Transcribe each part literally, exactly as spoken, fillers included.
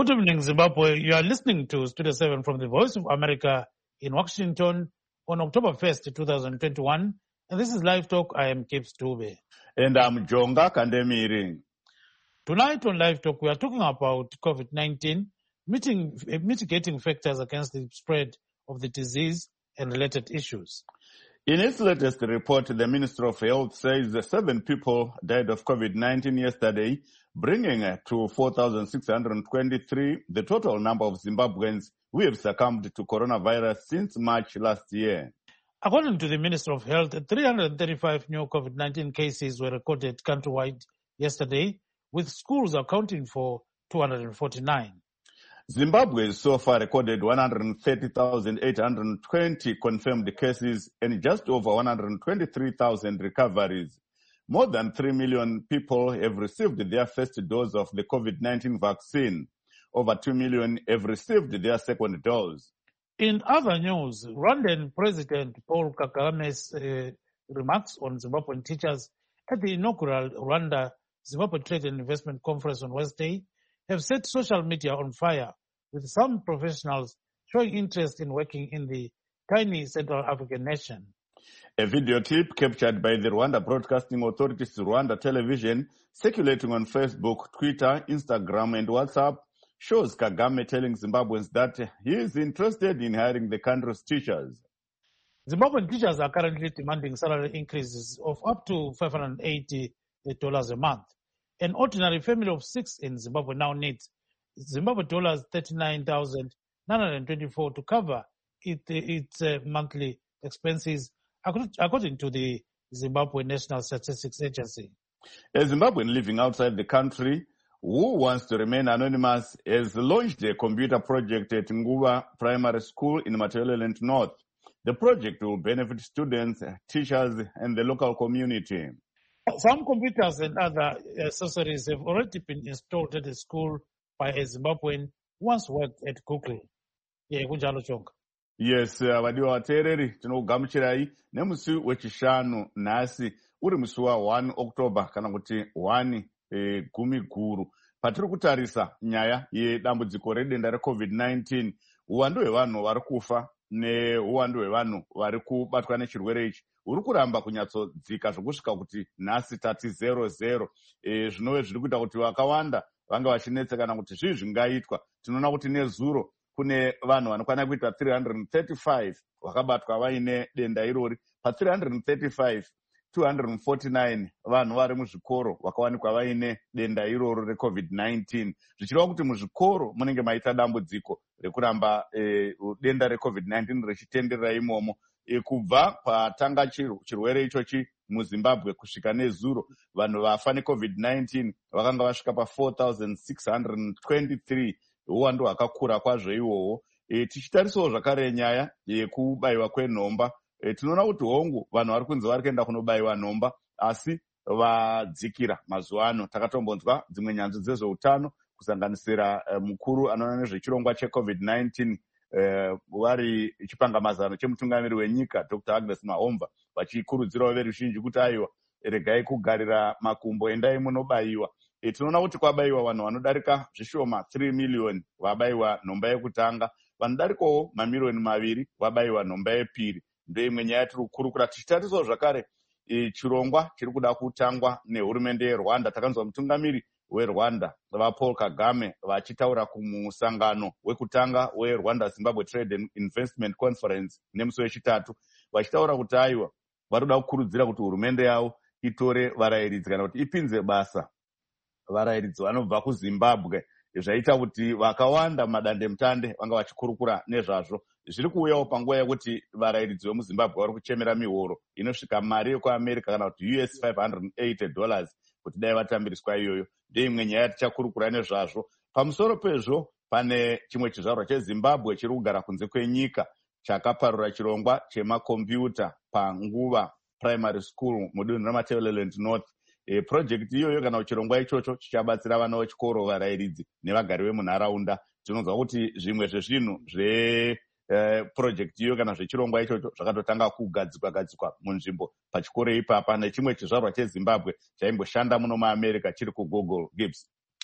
Good evening, Zimbabwe. You are listening to Studio seven from the Voice of America in Washington on October first, twenty twenty-one. And this is Live Talk. I am Gibbs Dube. And I'm Jonga Kandemiri. Tonight on Live Talk, we are talking about COVID nineteen, meeting, mitigating factors against the spread of the disease and related issues. In its latest report, the Ministry of Health says that seven people died of COVID nineteen yesterday, bringing to four thousand six hundred twenty-three the total number of Zimbabweans who have succumbed to coronavirus since March last year. According to the Ministry of Health, three hundred thirty-five new COVID nineteen cases were recorded countrywide yesterday, with schools accounting for two hundred forty-nine. Zimbabwe has so far recorded one hundred thirty thousand eight hundred twenty confirmed cases and just over one hundred twenty-three thousand recoveries. More than three million people have received their first dose of the COVID nineteen vaccine. Over two million have received their second dose. In other news, Rwandan President Paul Kagame's uh, remarks on Zimbabwean teachers at the inaugural Rwanda Zimbabwe Trade and Investment Conference on Wednesday have set social media on fire, with some professionals showing interest in working in the tiny Central African nation. A video clip captured by the Rwanda Broadcasting Authority's Rwanda Television, circulating on Facebook, Twitter, Instagram, and WhatsApp, shows Kagame telling Zimbabweans that he is interested in hiring the country's teachers. Zimbabwean teachers are currently demanding salary increases of up to five hundred eighty dollars a month. An ordinary family of six in Zimbabwe now needs Zimbabwe dollars thirty-nine thousand nine hundred twenty-four to cover it, its uh, monthly expenses, according to the Zimbabwe National Statistics Agency. A Zimbabwean living outside the country who wants to remain anonymous has launched a computer project at Nguva Primary School in Matabeleland North. The project will benefit students, teachers, and the local community. Some computers and other accessories have already been installed at the school by a Zimbabwean who once worked at Google. Yeah, kunjalo chonga. Yes, vadiwa vateereri tinokugamuchirai nemusi wechishanu nhasi uri musi wa one October kana kuti one eh, gumi guru. Patiri kutarisa nyaya yedambudziko redenda reCovid nineteen, uwandu hwevanhu vari kufa neuwandu hwevanhu vari kubatwa nechirwere ichi uri kuramba kunyatsodzika zvokusvika kuti nhasi tati zero zero. E, zvinove zviri kuita kuti vakawanda vanga vachinetseka kana kuti zvii zvingaitwa. Tinoona kuti nezuro kune vanhu vanokwana kuita three hundred thirty-five vakabatwa vaine denda irori. Pa three hundred thirty-five, two hundred forty-nine vanhu vari muzvikoro vakawanikwa vaine denda iroro reCovid nineteen. Zvichireva kuti muzvikoro munenge maita dambudziko rekuramba e, denda reCovid nineteen richitenderera imomo. E, kubva patanga chirwere ichochi muZimbabwe kusvika nezuro, vanhu vafa neCovid nineteen vakanga vasvika pa four thousand six hundred twenty-three. Uwandu hwakakura kwazvo ihwohwo. E, tichitarisawo zvakare nyaya yekubayiwa kwenhomba, e, tinoona kuti hongu vanhu vari kunzi vari kuenda kunobayiwa nhomba, asi vadzikira mazuva ano. Takatombonzwa dzimwe nyanzvi dzezveutano kusanganisira uh, mukuru anoona nezvechirongwa cheCovid nineteen uh, vari chipangamazano chemutungamiri wenyika Doctor Agnes Mahomva vachikurudzirawo veruzhinji kuti aiwa regai kugarira makumbo, endai munobayiwa. E, tinoona kuti kwabayiwa vanhu vanodarika zvishoma three million vabayiwa nhomba yekutanga, vanodarikawo mamiliyoni maviri vabayiwa nhomba yepiri. Ndoimwe nyaya tiri kukurukura tichitarisawo zvakare e, chirongwa chiri kuda kutangwa nehurumende yeRwanda. Takanzwa mutungamiri weRwanda vaPaul Kagame vachitaura kumusangano wekutanga weRwanda Zimbabwe Trade and Investment Conference nemusi wechitatu, vachitaura kuti aiwa vari kuda kukurudzira kuti hurumende yavo itore varayiridzi kana kuti ipinze basa varayiridzi vanobva kuZimbabwe. Zvaita kuti vakawanda madandemutande vanga vachikurukura nezvazvo. Zviri kuuyawo panguva yekuti varayiridzi vemuZimbabwe vari kuchemera mihoro inosvika mari yekuAmerica kana kuti U S five hundred eighty dollars kuti dai vatambiriswa iyoyo. Ndoimwe nyaya tichakurukura nezvazvo. Pamusoro pezvo pane chimwe chizvarwa cheZimbabwe chiri kugara kunze kwenyika chakaparura chirongwa chemakombiyuta panguva Primary School mudunhu reMatabeleland North. E, project iyoyo kana chirongwa ichocho chichabatsira vana vechikoro, varayiridzi nevagari vemunharaunda. Tinonzwa kuti zvimwe zvezvinhu zve uh, project iyoyo kana zvechirongwa ichocho zvakatotanga kugadzikwa gadzikwa munzvimbo pachikoro ipapa nechimwe chizvarwa cheZimbabwe chaimboshanda muno muAmerica chiri kuGoogle. Gibbs.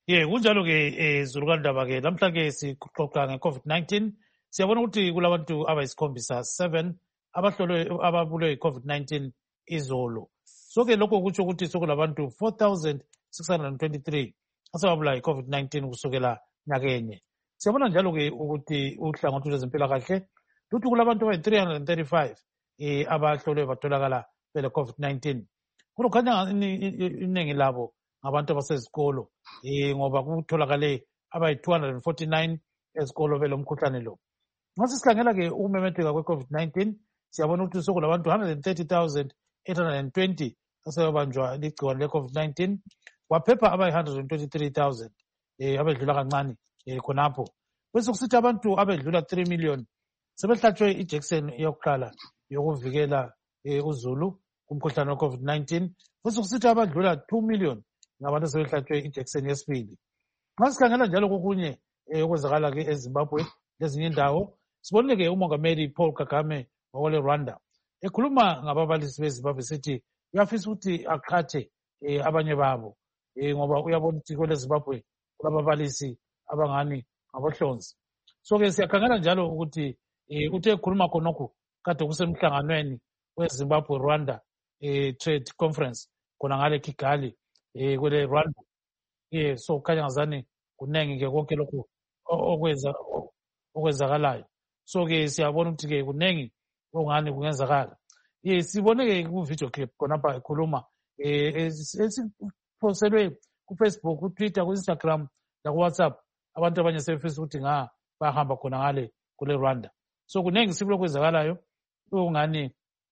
ye kunjalo-ke eh, Zulukandaba-ke namhla-ke sixoxa nge-COVID nineteen siyabona ukuthi kulabantu abayisikhombisa seven abahlolwe ababulwe yi-COVID nineteen izolo. So-ke lokho kutsho ukuthi sokulabantu four thousand six hundred twenty-three asebabulawa yi-COVID nineteen kusukela nyakenye. Siyabona njalo-ke ukuthi uhlangothi lwezempilakahle luthi kulabantu abayi-three hundred thirty-five eh, abahlolwe batholakala bele-COVID nineteen. Kunokhanya iningi labo ngabantu abasezikolo eh, ngoba kutholakale abayi-two hundred forty-nine ezikolo belo mkhuhlane lo. Nxa sikhangela-ke ukumemetheka kwe-COVID nineteen siyabona ukuthi sokulabantu one hundred thirty thousand eight hundred twenty asebabanjwa ligciwane le-COVID nineteen kwaphepha abayi-one hundred twenty-three thousand eh, abedlula kancane eh, khonapho. Bese kusithi abantu abedlula three million sebehlatshwe ijekiseni yokuqala yokuvikela eh, uzulu kumkhuhlane we-COVID nineteen. Bese kusithi abadlula two million ngabantu sebehlatshwe ijekiseni yesibili. Nxa sikhangela njalo kokunye okwenzakala-ke eZimbabwe lezinye indawo sibonile-ke umongameli Paul Kagame wakwele Rwanda ekhuluma ngababalisi beZimbabwe sithi uyafisa ukuthi aqhathe eh, abanye babo eh, ngoba uyabona ukuthi kwele Zimbabwe kulababalisi abangani ngabohlonzi. So-ke siyakhangela njalo ukuthi eh, uthe ekhuluma khonokho kade kusemhlanganweni weZimbabwe Rwanda eh, Trade Conference khona ngale Kigali eh, kwele Rwanda. Yeah, so kukhanya ngazani kunengi-ke konke lokhu okwenza okwenzakalayo. So-ke siyabona ukuthi-ke kunengi okungani kungenzakala. Ye sibone-ke ku-video clip khonapha ekhuluma eh esiphoselwe ku-Facebook, ku-Twitter, ku-Instagram naku-WhatsApp abantu abanye sebefisa ukuthi nga bahamba khona ngale kule Rwanda. So kunengi sikulo kwenzakalayo okungani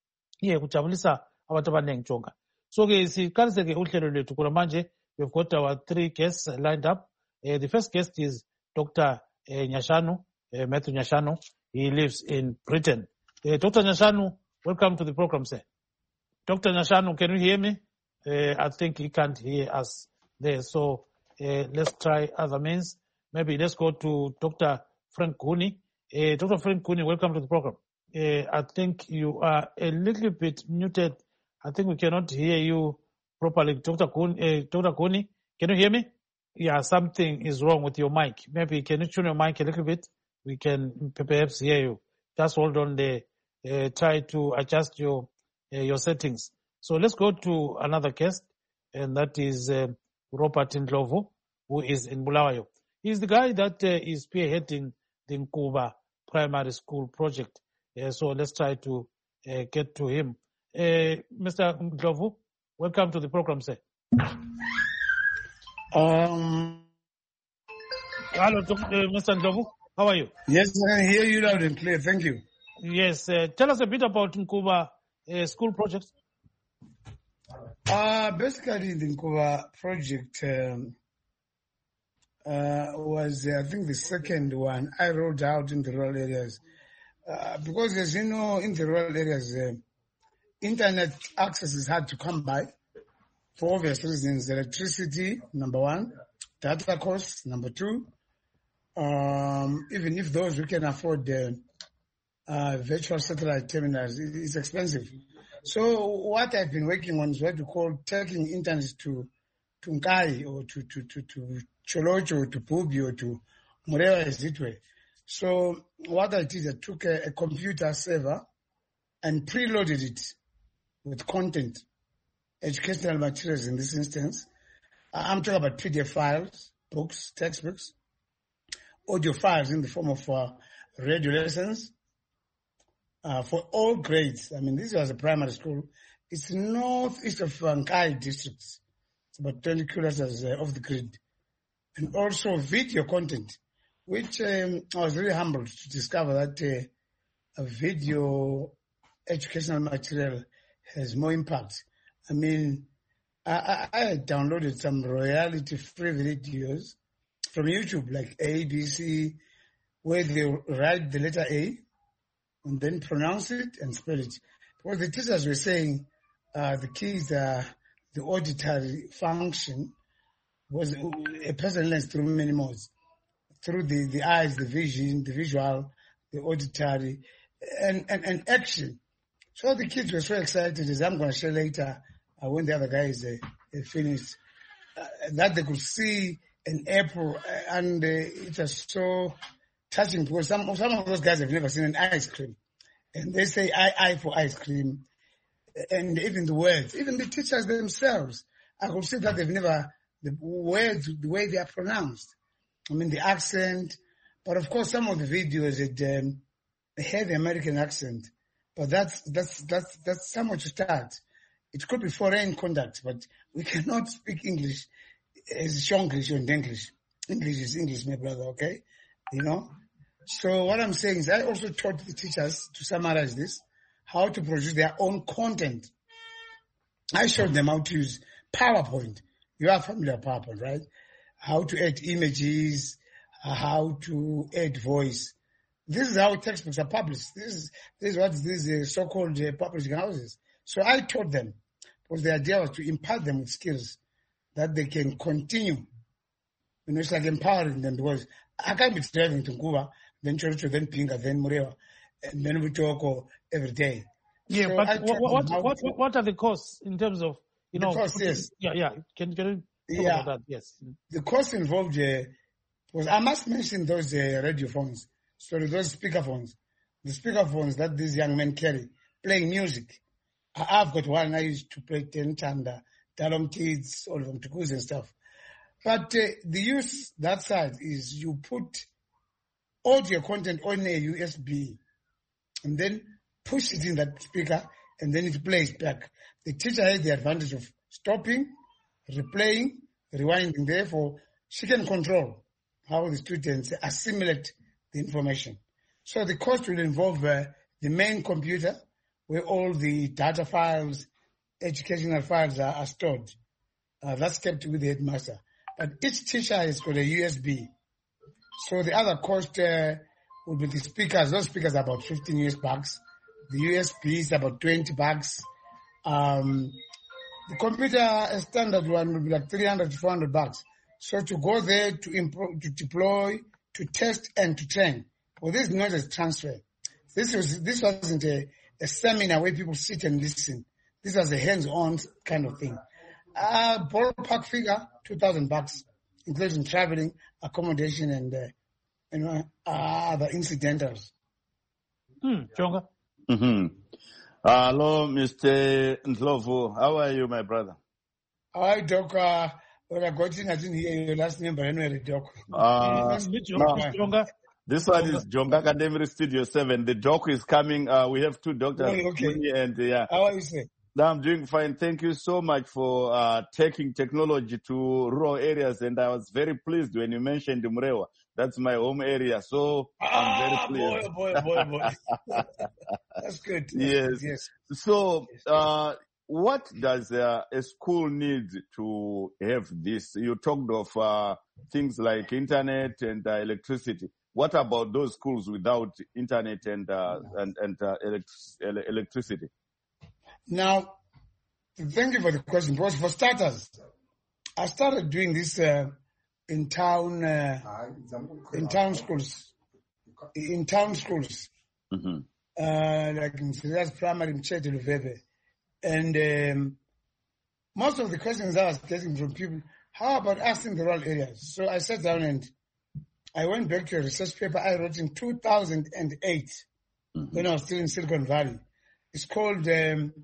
ye kujabulisa abantu abanengi jonga. So-ke siqalise-ke uhlelo lwethu khona manje. We've got our three guests lined up. Uh, the first guest is Doctor Uh, Nyashanu, uh, Matthew Nyashanu. He lives in Britain. Uh, Doctor Nyashanu, welcome to the program, sir. Doctor Nyashanu, can you hear me? Uh, I think he can't hear us there. So uh, let's try other means. Maybe let's go to Doctor Frank Kuni. Uh, Doctor Frank Kuni, welcome to the program. Uh, I think you are a little bit muted. I think we cannot hear you properly. Doctor Kuni, uh, Doctor Kuni, can you hear me? Yeah, something is wrong with your mic. Maybe can you tune your mic a little bit? We can perhaps hear you. Just hold on there. Uh, try to adjust your uh, your settings. So let's go to another guest, and that is uh, Robert Ndlovu, who is in Bulawayo. He's the guy that uh, is spearheading the Nkuba Primary School project. Uh, so let's try to uh, get to him. Uh, Mister Ndlovu, welcome to the program, sir. Um, Hello, uh, Mister Ndlovu. How are you? Yes, I can hear you loud and clear. Thank you. Yes. Uh, tell us a bit about Nkuba uh, school project. Uh, basically, the Nkuba project um, uh, was, uh, I think, the second one I rolled out in the rural areas. Uh, because, as you know, in the rural areas, uh, internet access is hard to come by. For obvious reasons, electricity, number one, data costs, number two, um, even if those who can afford the uh, virtual satellite terminals, it, it's expensive. So what I've been working on is what we call taking internet to, to Nkai or to, to, to, to Cholocho or to Pubi or to Murewa Zitwe. So what I did, I took a, a computer server and preloaded it with content. Educational materials in this instance. I'm talking about P D F files, books, textbooks, audio files in the form of uh, radio lessons uh, for all grades. I mean, this was a primary school. It's northeast of Nkai districts. It's about twenty kilometers uh, off the grid. And also video content, which um, I was really humbled to discover that uh, a video educational material has more impact. I mean, I, I had downloaded some royalty-free videos from YouTube, like A, B, C, where they write the letter A and then pronounce it and spell it. Because the teachers were saying uh, the keys are the auditory function was a person learns through many modes, through the, the eyes, the vision, the visual, the auditory, and, and, and action. So the kids were so excited, as I'm going to share later, uh, when the other guys uh, finished, uh, that they could see in April, and uh, it was so touching because some some of those guys have never seen an ice cream, and they say "I I" for ice cream, and even the words, even the teachers themselves, I could see that they've never the words, the way they are pronounced. I mean the accent, but of course some of the videos it um, they have the American accent, but that's that's that's that's somewhere to start. It could be foreign conduct, but we cannot speak English as Shonglish and English. English is English, my brother, okay? You know? So what I'm saying is I also taught the teachers, to summarize this, how to produce their own content. I showed them how to use PowerPoint. You are familiar with PowerPoint, right? How to add images, how to add voice. This is how textbooks are published. This is, this is what these uh, so-called uh, publishing houses. So I taught them, because the idea was to impart them with skills that they can continue. You know, it's like empowering them, because I can't be driving to Cuba, then Choricho, then Pinga, then Murewa, and then we talk every day. Yeah, so but what what, what, what what are the costs in terms of, you know? The costs, yes. Yeah, yeah. Can, can you talk yeah. about that? Yes. The cost involved uh, was, I must mention those uh, radio phones, sorry, those speaker phones, the speaker phones that these young men carry, playing music. I've got one I used to play ten Tanda, Talom Kids, all of them, Tukus and stuff. But uh, the use that side is you put audio content on a U S B and then push it in that speaker and then it plays back. The teacher has the advantage of stopping, replaying, rewinding. Therefore, she can control how the students assimilate the information. So the cost will involve uh, the main computer, where all the data files, educational files are, are stored. Uh, that's kept with the headmaster. But each teacher has got a U S B. So the other cost uh, would be the speakers. Those speakers are about fifteen U S bucks. The U S B is about twenty bucks. Um, the computer, a standard one, would be like three hundred to four hundred bucks. So to go there, to, improve, to deploy, to test, and to train. Well, this is not a transfer. This was this wasn't a a seminar where people sit and listen. This was a hands-on kind of thing. Uh, ballpark figure, two thousand bucks, including traveling, accommodation, and, uh, you know, uh, other incidentals. Hmm, Jonga. Mm-hmm. Hello, Mister Ndlovu. How are you, my brother? Hi, Doc. Uh, well, I got in, I didn't hear your last name, but anyway, Doc. Uh, no. Jonga. This one is Jonga Academy Studio seven. The doc is coming. Uh, we have two doctors. Oh, okay. And, uh, yeah. How are you, sir? I'm doing fine. Thank you so much for uh, taking technology to rural areas. And I was very pleased when you mentioned Murewa. That's my home area. So I'm ah, very pleased. boy, boy, boy, boy. That's good. That's yes. good. Yes. So uh, what does uh, a school need to have this? You talked of uh, things like internet and uh, electricity. What about those schools without internet and uh, and, and uh, elect- electricity? Now, thank you for the question. Because for starters, I started doing this uh, in town, uh, in town schools, in town schools, mm-hmm. uh, like in Sirius Primary, in Church Luveve. And um, most of the questions I was getting from people, how about us in the rural areas? So I sat down and I went back to a research paper I wrote in two thousand eight mm-hmm. when I was still in Silicon Valley. It's called um,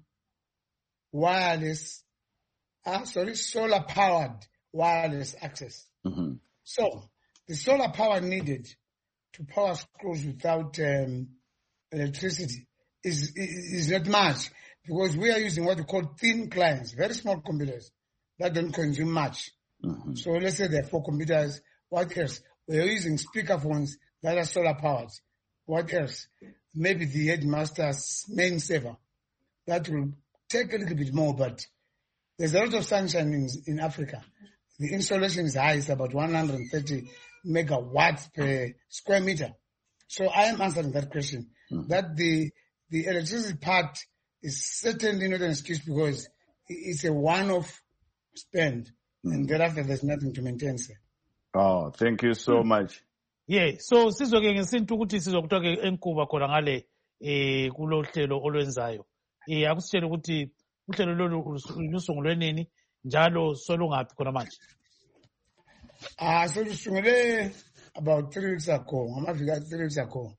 wireless, uh, sorry, solar powered wireless access. Mm-hmm. So the solar power needed to power schools without um, electricity is, is not much, because we are using what we call thin clients, very small computers that don't consume much. Mm-hmm. So let's say there are four computers. What else? We're using speaker phones that are solar powered. What else? Maybe the headmaster's main server. That will take a little bit more, but there's a lot of sunshine in, in Africa. The insolation is high, it's about one hundred thirty megawatts per square meter. So I am answering that question. Mm-hmm. That the the electricity part is certainly not an excuse, because it's a one-off spend, mm-hmm. and thereafter there's nothing to maintain, sir. Oh, thank you so much. Yeah, so sizoke ngesintu ukuthi sizokuthoke enkuba khona ngale eh kulo hlelo olwenzayo. Eh akusitshela ukuthi uhlelo lolu lusungulwe nini njalo solungaphi khona manje. Ah, so lusungule about three weeks ago. Ngamaviki three weeks ago.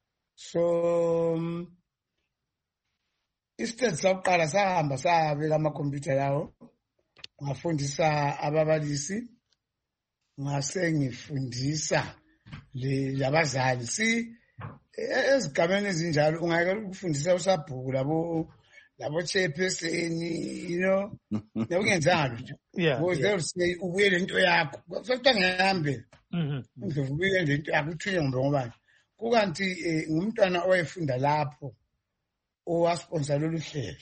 So um, istate sakuqala sahamba sabeka amakhompyutha yawo. Ngafundisa ababalisi. Ngase ngifundisa le labazali. Si ezigabeni ezinjalo ungayeke ukufundisa usabhuku labo labo chairperson, you know, nekungenzanga nje. Yeah. Because they'll say ubuyele into yakho. Sokuthi ngihambe. Mhm. Ngizobuyele into yakho uthule ngombe ngobani. Kukanti ngumntwana owayefunda lapho owasponsor lolu hlelo.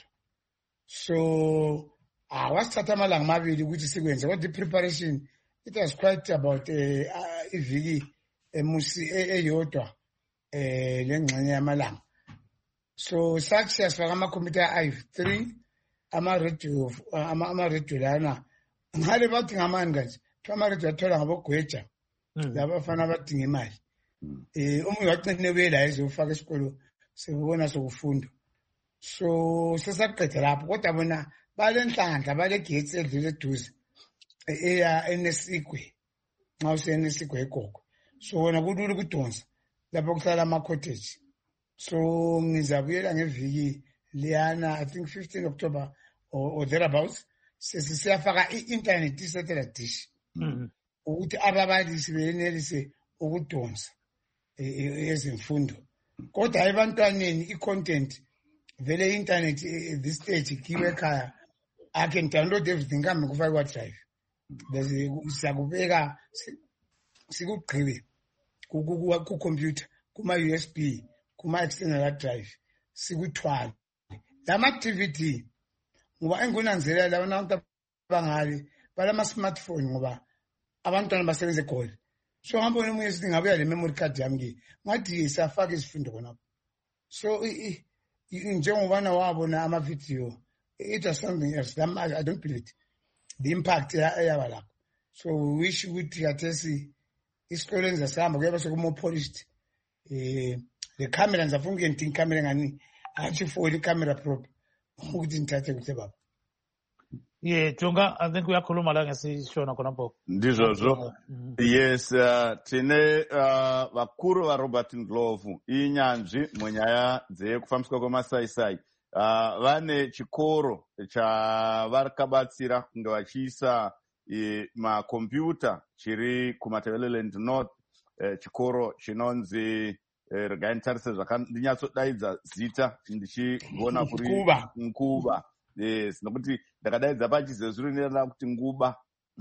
So ah wasithatha amalanga amabili ukuthi sikwenze kodwa preparation it was quite about iviki emusi eyodwa eh lengxenye yamalanga. So such as for ama computer I three ama radio ama ama radio lana ngale bathi ngamani kanje ama radio athola ngabogweja laba bafana abadinga imali eh umuntu waqine wela ezofaka esikolo sebona sokufunda. So sesaqedela lapho kodwa bona balenhlanhla bale gates edlule eduze eya enesigwe nxa usenesigwe egogo. So wona kulula ukudonsa lapho kuhlala ama cottage. So ngizabuyela ngeviki liyana I think fifteenth October or, or thereabouts sesiyafaka i-internet i-satellite dish ukuthi ababalisi benelise ukudonsa ezemfundo. Kodwa ebantwaneni i-content vele i-internet this stage kiwe ekhaya I can download everything kambe kufake kwa-drive bese siyakubeka sikugqibe ku-computer kuma-U S B kuma-external hard drive sikuthwale lama-D V D ngoba engunanzelela labana abantu abangale balama-smartphone ngoba abantwana basebenza egoli. So ngambona omunye sithi ngabuya le memory card yami ke ngathi siyafaka izifundo khonapho. So njengobana wabona ama-video it was something else. I don't believe it. The impact eyaba lapho. So we wish ukuthi kathesi isikolo enza sihamba kuyaba sekumo polished. Eh the camera ngizafunga into camera ngani athi for the camera prop ukuthi ngithathe kuhle baba. Yeah, Jonga, I think uyakhuluma la ngesishona khonapho. Ndizvozvo. Yes, uh, tine uh, vakuru vaRobert Ndlovu inyanzvi munyaya dzekufambiswa kwemasaisai. Uh, vane chikoro chavakabatsira kunge vachiisa e, makombiyuta chiri kuMatabeleland North, e, chikoro chinonzi e, regai nditarise zvakandinyatsodaiza zita ndichiona kuri Nkuba. Nkuba. Yes, nokuti ndakadaidza pachizezuru inoenda kuti Nguba.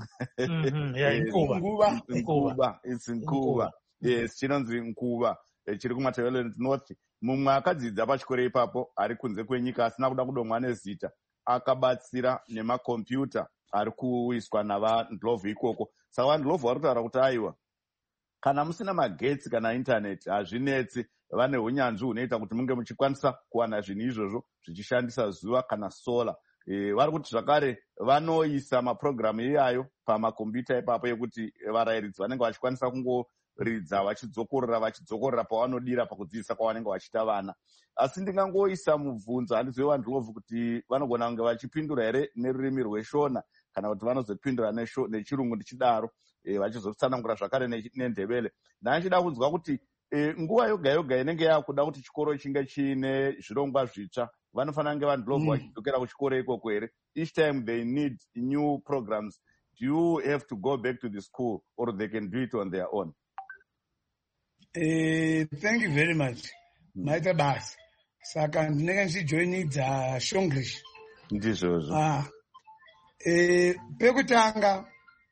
Mhm, yeah, Nkuba. Nkuba. Nkuba, it's Nkuba. Yes, chinonzi Nkuba, e, chiri kuMatabeleland North. Mumwe akadzidza pachikoro ipapo ari kunze kwenyika asina kuda kudomwa nezita akabatsira nemakombiyuta ari kuiswa navaNdlovu ikoko. Saka vaNdlovu vari kutaura kuti aiwa kana musina magetsi kana intaneti hazvinetsi, vane unyanzvi hunoita kuti munge muchikwanisa kuwana zvinhu izvozvo zvichishandisa zuva kana sola. E, vari kuti zvakare vanoisa mapurogiramu iyayo pamakombiyuta ipapo ekuti varayiridzi vanenge vachikwanisa kungo ridza vachidzokorera vachidzokorera pavanodira pakudzidzisa kwavanenge vachita vana. Asi ndingangoisa mubvunzo handizivi vaNdlovu kuti vanogona kunge vachipindura here nerurimi rweshona kana kuti vanozopindura nechirungu ndichidaro e, vachizotsanangura zvakare nendebele. Ndachida kunzwa kuti e, nguva yoga yoga inenge yakuda kuti chikoro chinge chiine zvirongwa zvitsva vanofanira kunge vaNdlovu vachidzokera kuchikoro ikoko here. Each time they need new programs, do you have to go back to the school or they can do it on their own? Uh, thank you very much. Maita basi. Saka ndinenge ndichijoinidza Shonglish. Ndizvozvo. Ah. Eh pekutanga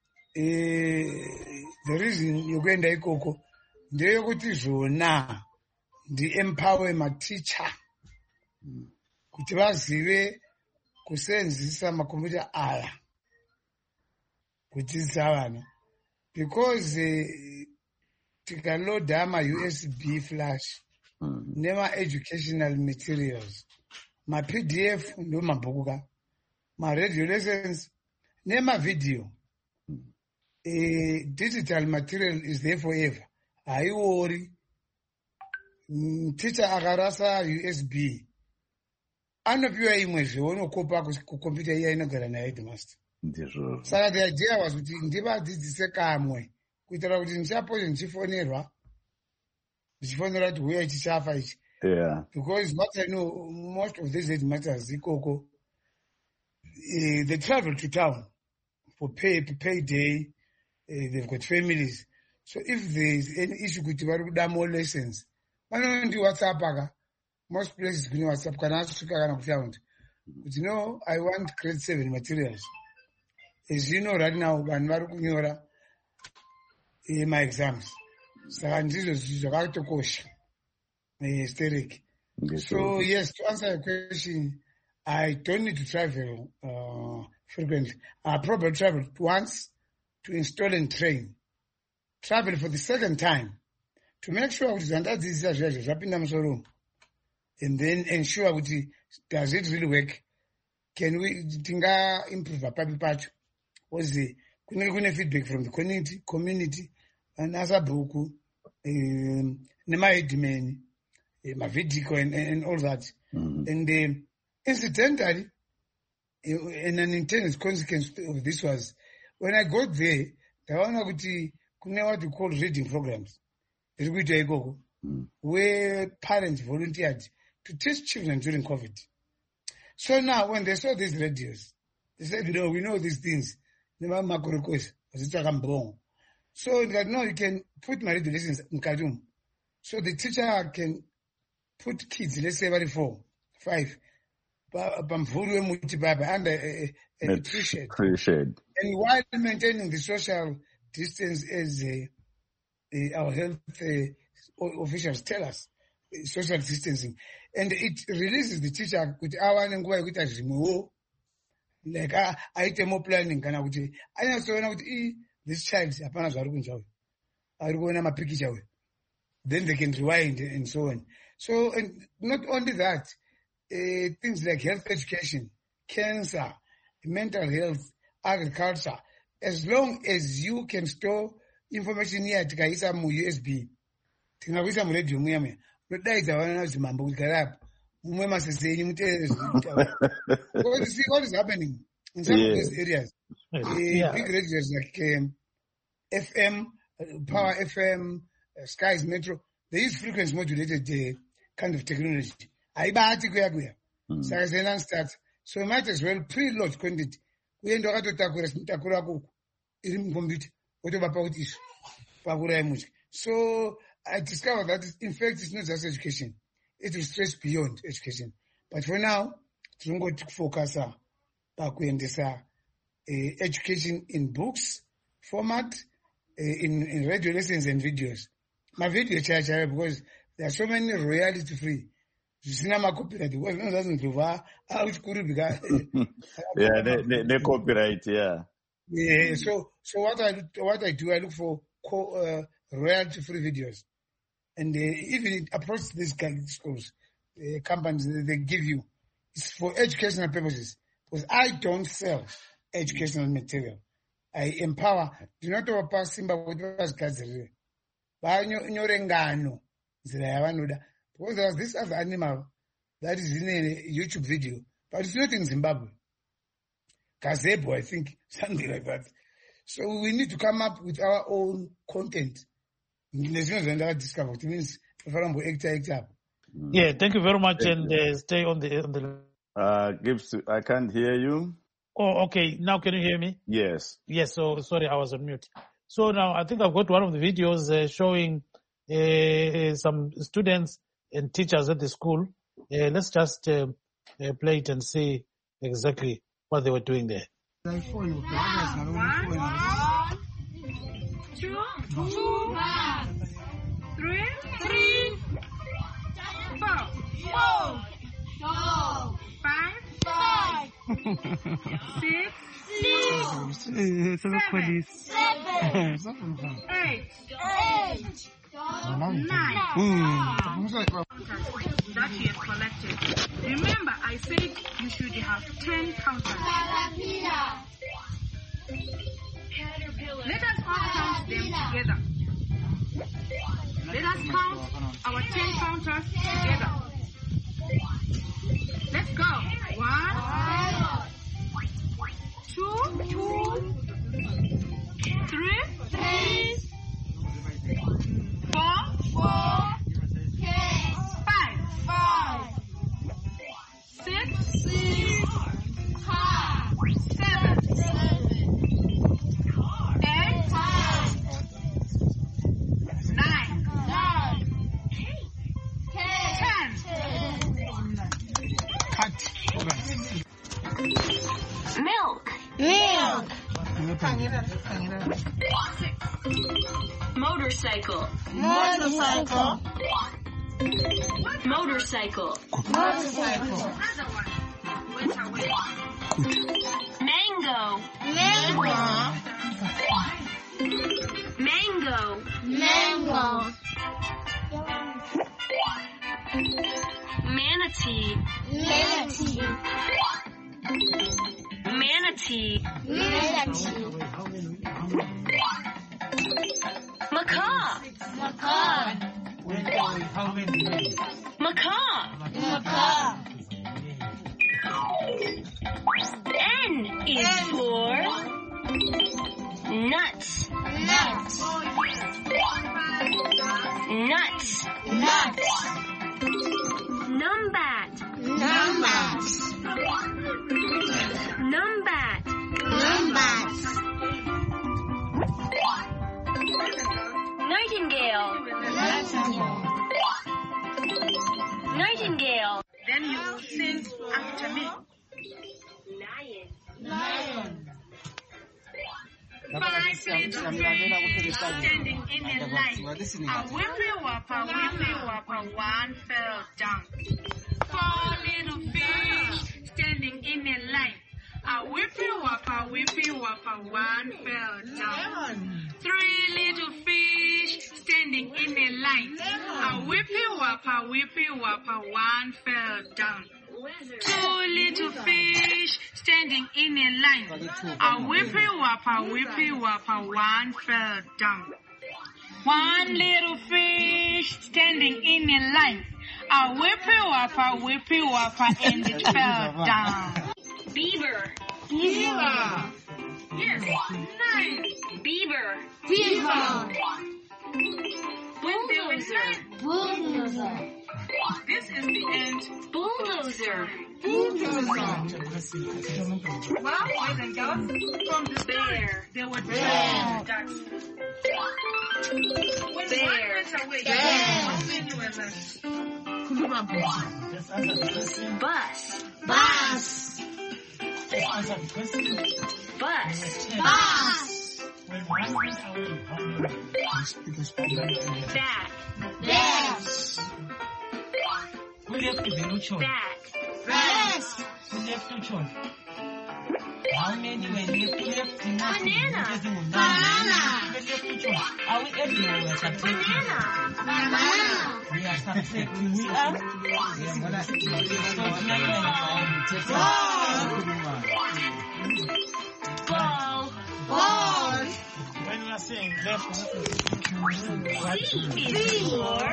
eh the reason yokuenda ikoko ndeyekuti zvona ndi empower ma teacher kuti vazive kusenzisa makombiyuta aya kudzidzisa vana because uh, tikaloda ma-U S B flash mm. nema-educational materials ma-P D F ndo mabhuku ka ma-radio lessons nema-video mm. uh, digital material is there forever haiori mm, teacher akarasa U S B anopiwa imwe zveonokopa kukombiyuta iya inogara naye headmaster ndizvo. Saka the idea was kuti ndivadzidzise kamwe kuitira kuti ndichapote ndichifonerwa ndichifonera kuti huya chichafa ichi. Yeah. Because what I know, most of these headmasters ikoko uh, they travel to town for pay pay day. Uh, they've got families. So if there is any issue with the more lessons, I don't do WhatsApp. Most places do WhatsApp. Can ask to kind of found. But you know, I want grade seven materials. As you know, right now, I'm working in my exams. So I'm just about to coach. So yes, to answer your question, I don't need to travel uh, frequently. I probably travel once to install and train. Travel for the second time to make sure that this is happening, and then ensure which does it really work. Can we tinga improve a public patch? Was the feedback from the community, community, and as a book, um, my domain, my video, and, and all that. Mm-hmm. And um, incidentally, and an intended consequence of this was when I got there, the one of the what we call reading programs, mm. where parents volunteered to teach children during COVID. So now, when they saw these radios, they said, you know, we know these things. So they no, you can put my radio lessons in Kadum. So the teacher can put kids, let's say, every four, five, and appreciate. And while maintaining the social distance as uh, uh, our health uh, officials tell us, uh, social distancing. And it releases the teacher with our language, like I take more planning. Can I would say, I know so now this child, I go in my picture. Then they can rewind and so on. So, and not only that, uh, things like health education, cancer, mental health, agriculture, as long as you can store information here, tikaisa mu U S B, tikaisa mu radio muyame, nodaiza wana zimambo kukarap, mumwe maseseni mutele. Because you see what is happening in some yeah. of these areas. Uh, yeah. Big radios like um, F M, uh, Power F M, uh, Skies Metro, they use frequency modulated uh, kind of technology. Aibahati kuya kuya. Saka zenan start. So you might as well preload content. We end up to takura takura kuku. So I discovered that in fact it's not just education. It will stretch beyond education. But for now, we're going to focus on uh, education in books format, uh, in, in radio lessons and videos. My video charge because there are so many royalty free. Yeah, they, they, they copyright, yeah. Yeah, so so what I what I do, I look for co, uh, royalty free videos, and uh, even approach these kind of schools, uh, companies they give you, it's for educational purposes. Because I don't sell educational material, I empower. Do not overpass Simba with us guys. Because there's this other animal that is in a YouTube video, but it's not in Zimbabwe. Gazebo, I think, something like that. So we need to come up with our own content. It means yeah, thank you very much, thank and uh, stay on the on the. Uh, Gibbs, I can't hear you. Oh, okay. Now can you hear me? Yes. Yes. So sorry, I was on mute. So now I think I've got one of the videos uh, showing uh, some students and teachers at the school. Uh, let's just uh, uh, play it and see exactly what they were doing there. One, two, two, three, three, four, four, five, five, six, six, seven, seven, eight, eight, nine. That he has collected. Remember, I said you should have ten counters. Let us all count them together. Let us count our ten counters together. Let's go. One, two, two, three, three, four, four, five, five, six, six, seven, eight, nine, ten. Milk. Milk. Motorcycle. Motorcycle. Motorcycle. Motorcycle. Mango. Mango. Mango. Mango. Manatee. Manatee. Manatee. Manatee. Macaw. Macaw. Macaw. Macaw. N is for nuts. Nuts. Nuts. Nuts. Numbat. Numbats. Numbat. Numbats. Nightingale. Nightingale. Then you sing after me. Lion. Lion. Five little fish standing in a line. A whippy whopper, whippy whopper, one fell down. Four little fish standing in a line. A whippy whopper, whippy whopper, one fell down. Three little fish standing in a line. A whippy whopper, whippy whopper, one fell down. Two little fish standing in a line. A whippy whopper, whippy whopper, one fell down. One little fish standing in a line. A whippy whopper, whippy whopper, and it fell down. Beaver. Beaver. Yes, nine. Beaver. Beaver. When they were nine, Bulldozer. this is the end. Bulldozer. Bulldozer. Well, boys and girls, from the Bear. start, they were Bear. twelve ducks. When Bear. one went away, Bear. how many were left? Bus. Bus. Bus. Bus. Bat. Bat. Bat. Bat. How many were left? Left Banana. Banana. Are we everywhere? We are subtracting. Banana. Banana. We are subtracting. We are. So remember, Ball. Ball. When you are saying left, C is for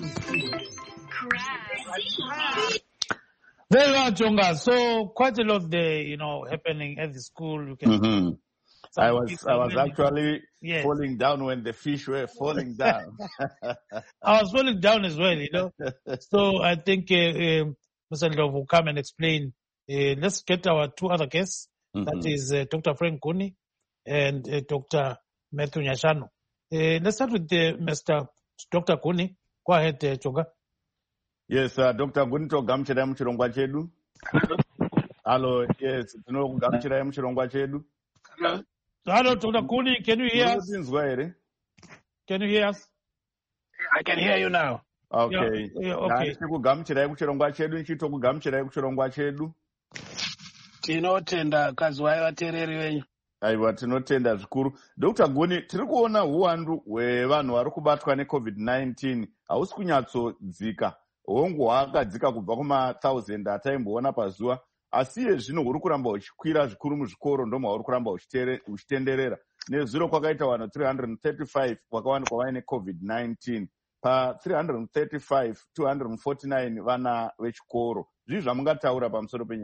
crab. very well, Jonga. So quite a lot there, you know, happening at the school. You can. Mm-hmm. I was I was actually Yes. falling down when the fish were falling down. I was falling down as well, you know. So I think uh, uh, Mister Ndlovu will come and explain. Uh, let's get our two other guests. That Mhm. is uh, Doctor Frank Kuni and uh, Doctor Matthew Nyashanu. Uh, let's start with uh, Mister Doctor Kuni. Go ahead, uh, Jonga. Yes, uh, Doctor Gunito gamuchirai muchirongwa chedu. Hello, yes, tinokugamuchirai muchirongwa chedu. Hello, Doctor Kuni. Can you hear us? Munotinzwa here? Can you hear us? I can hear you now. Okay. Yeah, yeah, okay. Ndikugamuchirai kuchirongwa chedu, nichitokugamuchirai kuchirongwa chedu. Tinotenda kazwai vateereri venyu. Aiwa, tinotenda zvikuru. Doctor Guni, tiri kuona uwandu hwevanhu vari kubatwa necovid nineteen hausi kunyatsodzika. Hongu hwakadzika kubva kuma-thousand ataimboona pazuva. Asi iye zvino huri kuramba huchikwira zvikuru muzvikoro ndomwe huri kuramba huchitenderera. Nezuro kwakaita vanhu three hundred thirty-five kwakawanikwa vaine covid nineteen. Pa three hundred thirty-five, two hundred forty-nine vana vechikoro. Zvii zvamungataura pamusoro penyaya?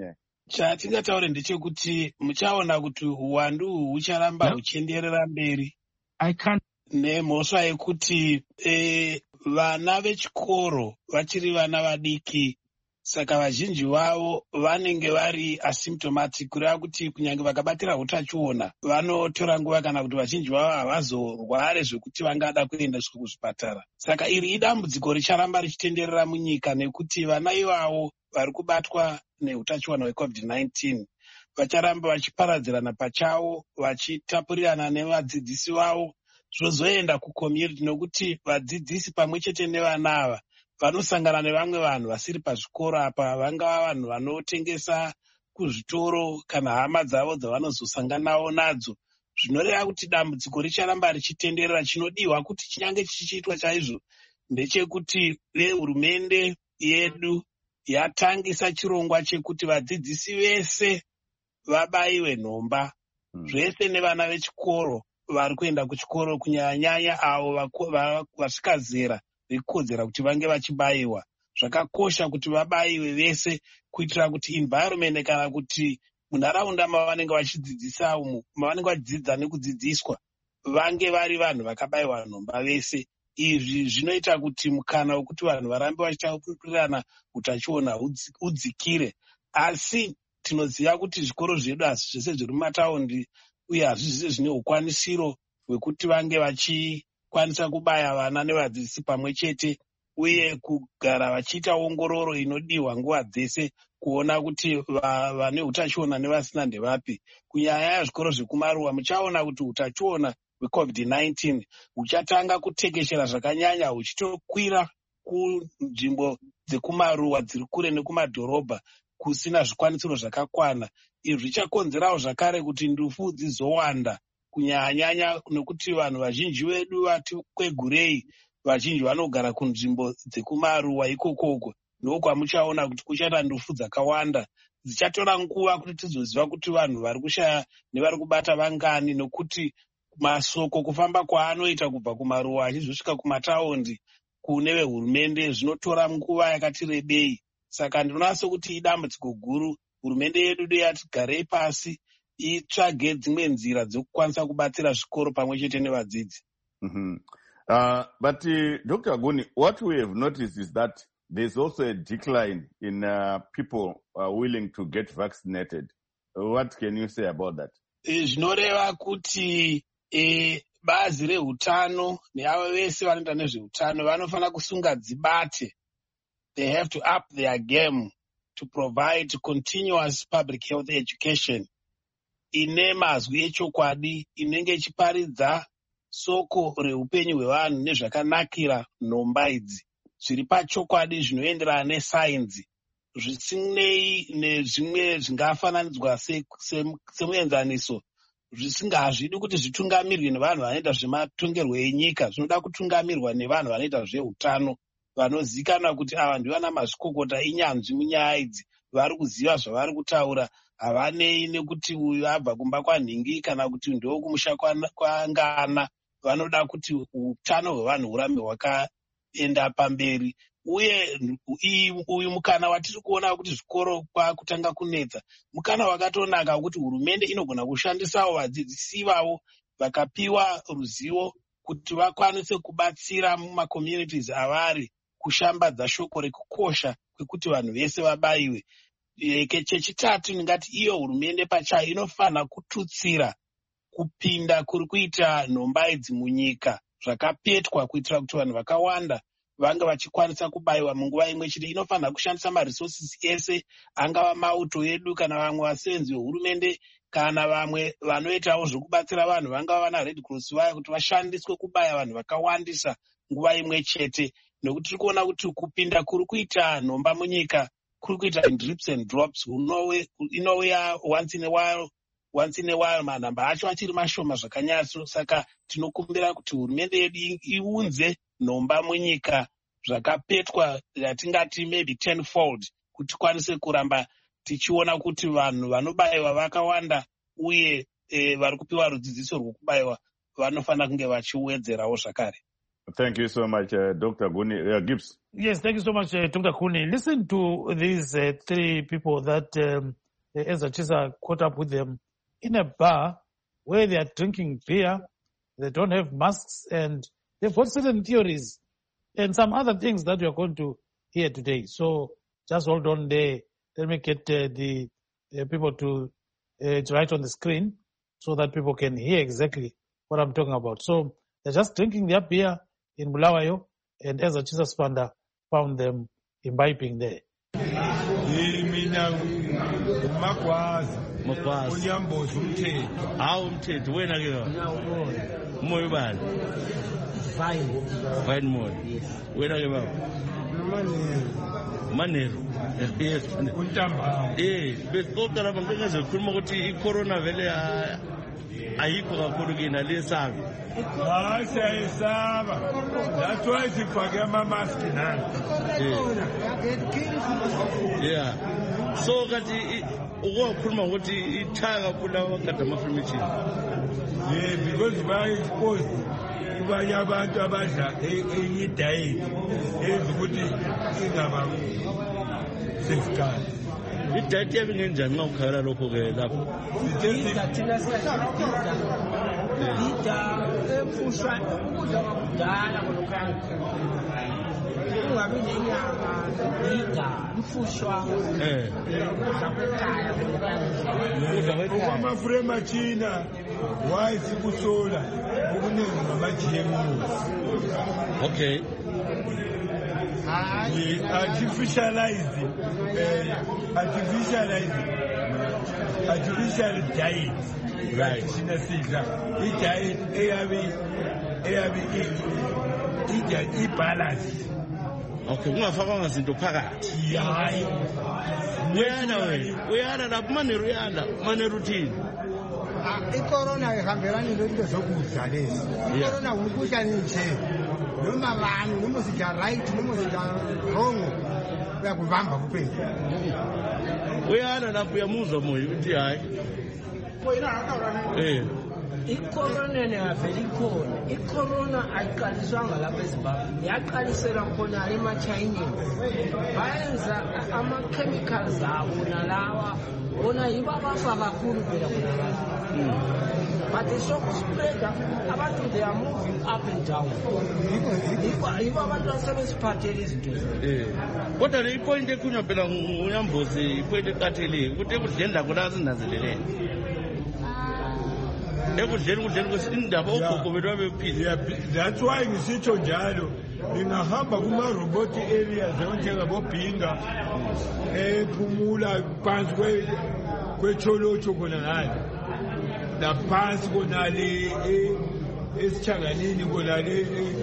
chatingataure ndechekuti muchaona kuti uwandu uhu hucharamba huchienderera mberi. I can't. Nemhosva yekuti e, vana vechikoro vachiri vana vadiki, saka vazhinji vavo vanenge vari asymptomatic, kureva kuti kunyange vakabatira utachiona vanotora nguva kana kuti vazhinji vavo havazorware zvekuti vangada kuendeswa kuzvipatara. Saka iri idambudziko richaramba richitenderera munyika, nekuti vana ivavo vari kubatwa neutachiona hwecovid nineteen vacharamba vachiparadzirana pachavo, vachitapurirana nevadzidzisi vavo, zvozoenda kucommunity, nokuti vadzidzisi pamwe chete nevana ava vanosangana nevamwe vanhu vasiri pazvikoro apa, vangava vanhu vanotengesa kuzvitoro kana hama dzavo dzavanozosanganawo nadzo. Zvinoreva kuti dambudziko richaramba richitenderera. Chinodiwa kuti chinyange chichiitwa chaizvo ndechekuti vehurumende yedu yatangisa chirongwa chekuti vadzidzisi vese vabayiwe nhomba, mm. zvese nevana vechikoro vari kuenda kuchikoro, kunyanya-nyanya avo vasvika zera vekukodzera kuti vange vachibayiwa. Zvakakosha kuti vabayiwe vese, kuitira kuti environment kana kuti munharaunda mavanenge vachidzidzisa umu, mavanenge vachidzidza nekudzidziswa, vange vari vanhu vakabayiwa nhomba vese. Izvi zvinoita kuti mukana wekuti vanhu varambe vachitapurirana utachiona udzikire. Asi tinoziva kuti zvikoro zvedu asi zvese zviri mumataundi uye hazvizvise zvine ukwanisiro hwekuti vange vachikwanisa kubaya vana nevadzidzisi pamwe chete, uye kugara vachiita ongororo inodiwa nguva dzese kuona kuti vane utachiona nevasina ndevapi. Kunyanya yazvikoro zvekumaruwa muchaona kuti utachiona hwecovid nineteen huchatanga kutekeshera zvakanyanya, huchitokwira kunzvimbo dzekumaruwa dziri kure nekumadhorobha kusina zvikwanisiro zvakakwana. Izvi zvichakonzerawo zvakare kuti ndufu dzizowanda, kunyanya-nyanya nekuti vanhu vazhinji vedu vati kwegurei, vazhinji vanogara kunzvimbo dzekumaruwa ikokoko, ndokwamuchaona kuti kuchaita ndufu dzakawanda. Dzichatora nguva kuti tizoziva kuti vanhu vari kushaya nevari kubata vangani, nokuti masoko kufamba kwaanoita kubva kumaruwa achizosvika kumataundi kune vehurumende zvinotora nguva yakati rebei. Saka ndinoona sokuti idambudziko guru. Hurumende yedu deyati garei pasi itsvage dzimwe nzira dzokukwanisa kubatsira zvikoro pamwe chete nevadzidzi. Mm-hmm. Uh, but uh, Doctor Guni, what we have noticed is that there's also a decline in uh, people uh, willing to get vaccinated. What can you say about that? Zvinoreva kuti e, bazi rehutano neavo vese vanoita nezveutano vanofanira kusunga dzibate. They have to up their game to provide continuous public health education ine mazwi echokwadi, inenge ichiparidza soko reupenyu hwevanhu nezvakanakira nhomba idzi zviri pachokwadi, zvinoenderana nesainzi, zvisinei nezvimwe zvingafananidzwa semuenzaniso, zvisinga hazvidi kuti zvitungamirwe nevanhu vanoita zvematongerwo enyika. Zvinoda kutungamirwa nevanhu vanoita zveutano, vanozikanwa kuti ava ndivana mazvikokota inyanzvi munyaya idzi, vari kuziva zvavari kutaura. Havanei nekuti uyu abva kumba kwanhingi kana kuti ndo kumusha kwangana. Vanoda kuti utano hwevanhu hurambe hwakaenda pamberi. Uye uyu mukana watiri kuona kuti zvikoro kwakutanga kunetsa, mukana wakatonaka kuti hurumende inogona kushandisawo vadzidzisi vavo vakapiwa ruzivo kuti vakwanise kubatsira mumakommunities avari kushambadza shoko rekukosha kwekuti vanhu vese vabayiwe. Chechitatu, ndingati iyo hurumende pachayo inofanira kututsira kupinda kuri kuita nhomba idzi munyika zvakapetwa, kuitira kuti vanhu vakawanda vange vachikwanisa kubayiwa munguva imwe chete. Inofanira kushandisa maresources ese, angava mauto edu kana vamwe vasevenzi vehurumende kana vamwe vanoitawo zvokubatsira vanhu, vangava vana Red Cross vaya, kuti vashandiswe kubaya vanhu vakawandisa nguva imwe chete. Nekuti tiri kuona kuti kupinda kuri kuita nhomba munyika kuri kuita in drips and drops, inouya once in a while once in a while, manhamba acho achiri mashoma zvakanyatso. Saka tinokumbira kuti hurumende yedu iunze nhomba munyika zvakapetwa, yatingati maybe tenfold, kuti kwanise kuramba tichiona kuti vanhu vanobayiwa vakawanda, uye e, vari kupiwa rudzidziso rwokubayiwa vanofanira kunge vachiwedzerawo zvakare. Thank you so much, uh, Doctor Guni. Uh, Gibbs. Yes, thank you so much, uh, Doctor Kuni. Listen to these uh, three people that um, uh, Ezra Chisa caught up with them in a bar where they are drinking beer. They don't have masks, and they've got certain theories and some other things that we are going to hear today. So just hold on there. Let me get uh, the uh, people to, uh, to write on the screen so that people can hear exactly what I'm talking about. So they're just drinking their beer in Bulawayo, and Ezra Chisa Spanda found them imbibing there. Unyambozi umthetho hawu umthetho wena ke umoya ubani fine fine mode wena ke baba manero yes untamba eh besixoxa lapha ngeke ngikhuluma ukuthi icorona vele ayikho kakhulu kina lesabi hayi siyayisaba that's why sifake ama mask nani yeah so kati ukukhuluma ukuthi ithaka kakhulu abakade ama-furniture yeah because bayi-expose kubanye abantu abadla enye diet enza ukuthi ingaba safeguard idiet yabe ngenjani nxa ukhalela lokho-ke lapho thina siyadida efushwa ukudla kwakudala kolokhana ungabi nenyama ida mfushwa eh ukudla kwekhaya kolokhana amafure machina wayisi kusola okuningi ngama-G M Os okay artificializing uh, artificializing artificial diet right thina sidla i-diet eyabe eyabe ija ibalance okay kungafakwanga zinto phakathi hayi uyana wena uyana lapho manero uyana manero uthini icorona ihambelani lento zokudla lezi icorona ukudla nje noma abantu noma sidla right noma sidla wrong uyakubamba kuphela uyana lapho uyamuzwa moya uthi hayi eh icorona nevela ikhona icorona ayiqaliswanga lapha eZimbabwe yaqalisela khona ema-China bayenza ama-chemicals abo nalawa bona yibo abafa kakhulu phela khona but sokuspreada abantu they are moving up and down yibo abantu asebesiphathele izinto kodwa le ipoint ekhunywa phela ngunyambozi ipoint eqatheleyo ukuthi ekudleni lakho la sinanzelelele ekudleni kudleni kwesindaba ogogo bethu babephila that's why ngisitsho njalo ngingahamba kuma-robot areas njengabobhinga ephumula phansi kwetholotsho khona ngale naphansi konale esitshanganini konale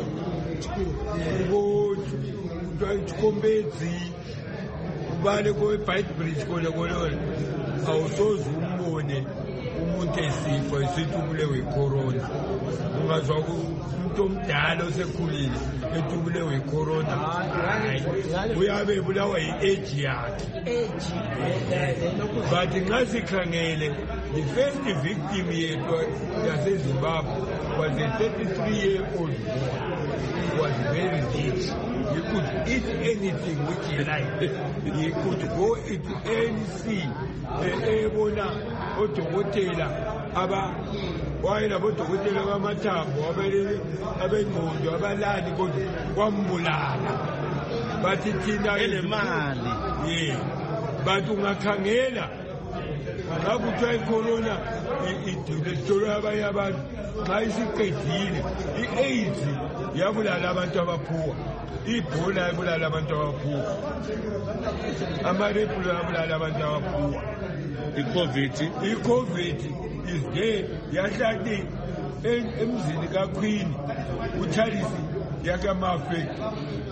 kombedzi ubale kwe-bite bridge khona konona awusoze umbone umuntu esifo esithi ubulewe icorona ungazwa umuntu omdala osekhulile ethi ubulewe icorona uyabe ebulawa yi-age yakhe but nxa sikhangele the first victim yethu yasezimbabwe was a thirty-three year old boy. He was very rich. He could eat anything which he liked. He could go into any sea. Ebona odokotela aba wayela bodokotela bamathambo abengqondo abalali kodwa kwambulala bathi thina elemali ye bathi ungakhangela ngakuthiwa icorona idolwa abanye abantu xa isiqedile i-AIDS yabulala abantu abaphuwa ibhola yabulala abantu abaphuwa amarepulo yabulala abantu abaphuwa i-covid i-covid is there yahlati emzini kaQueen uCharles yakamafeki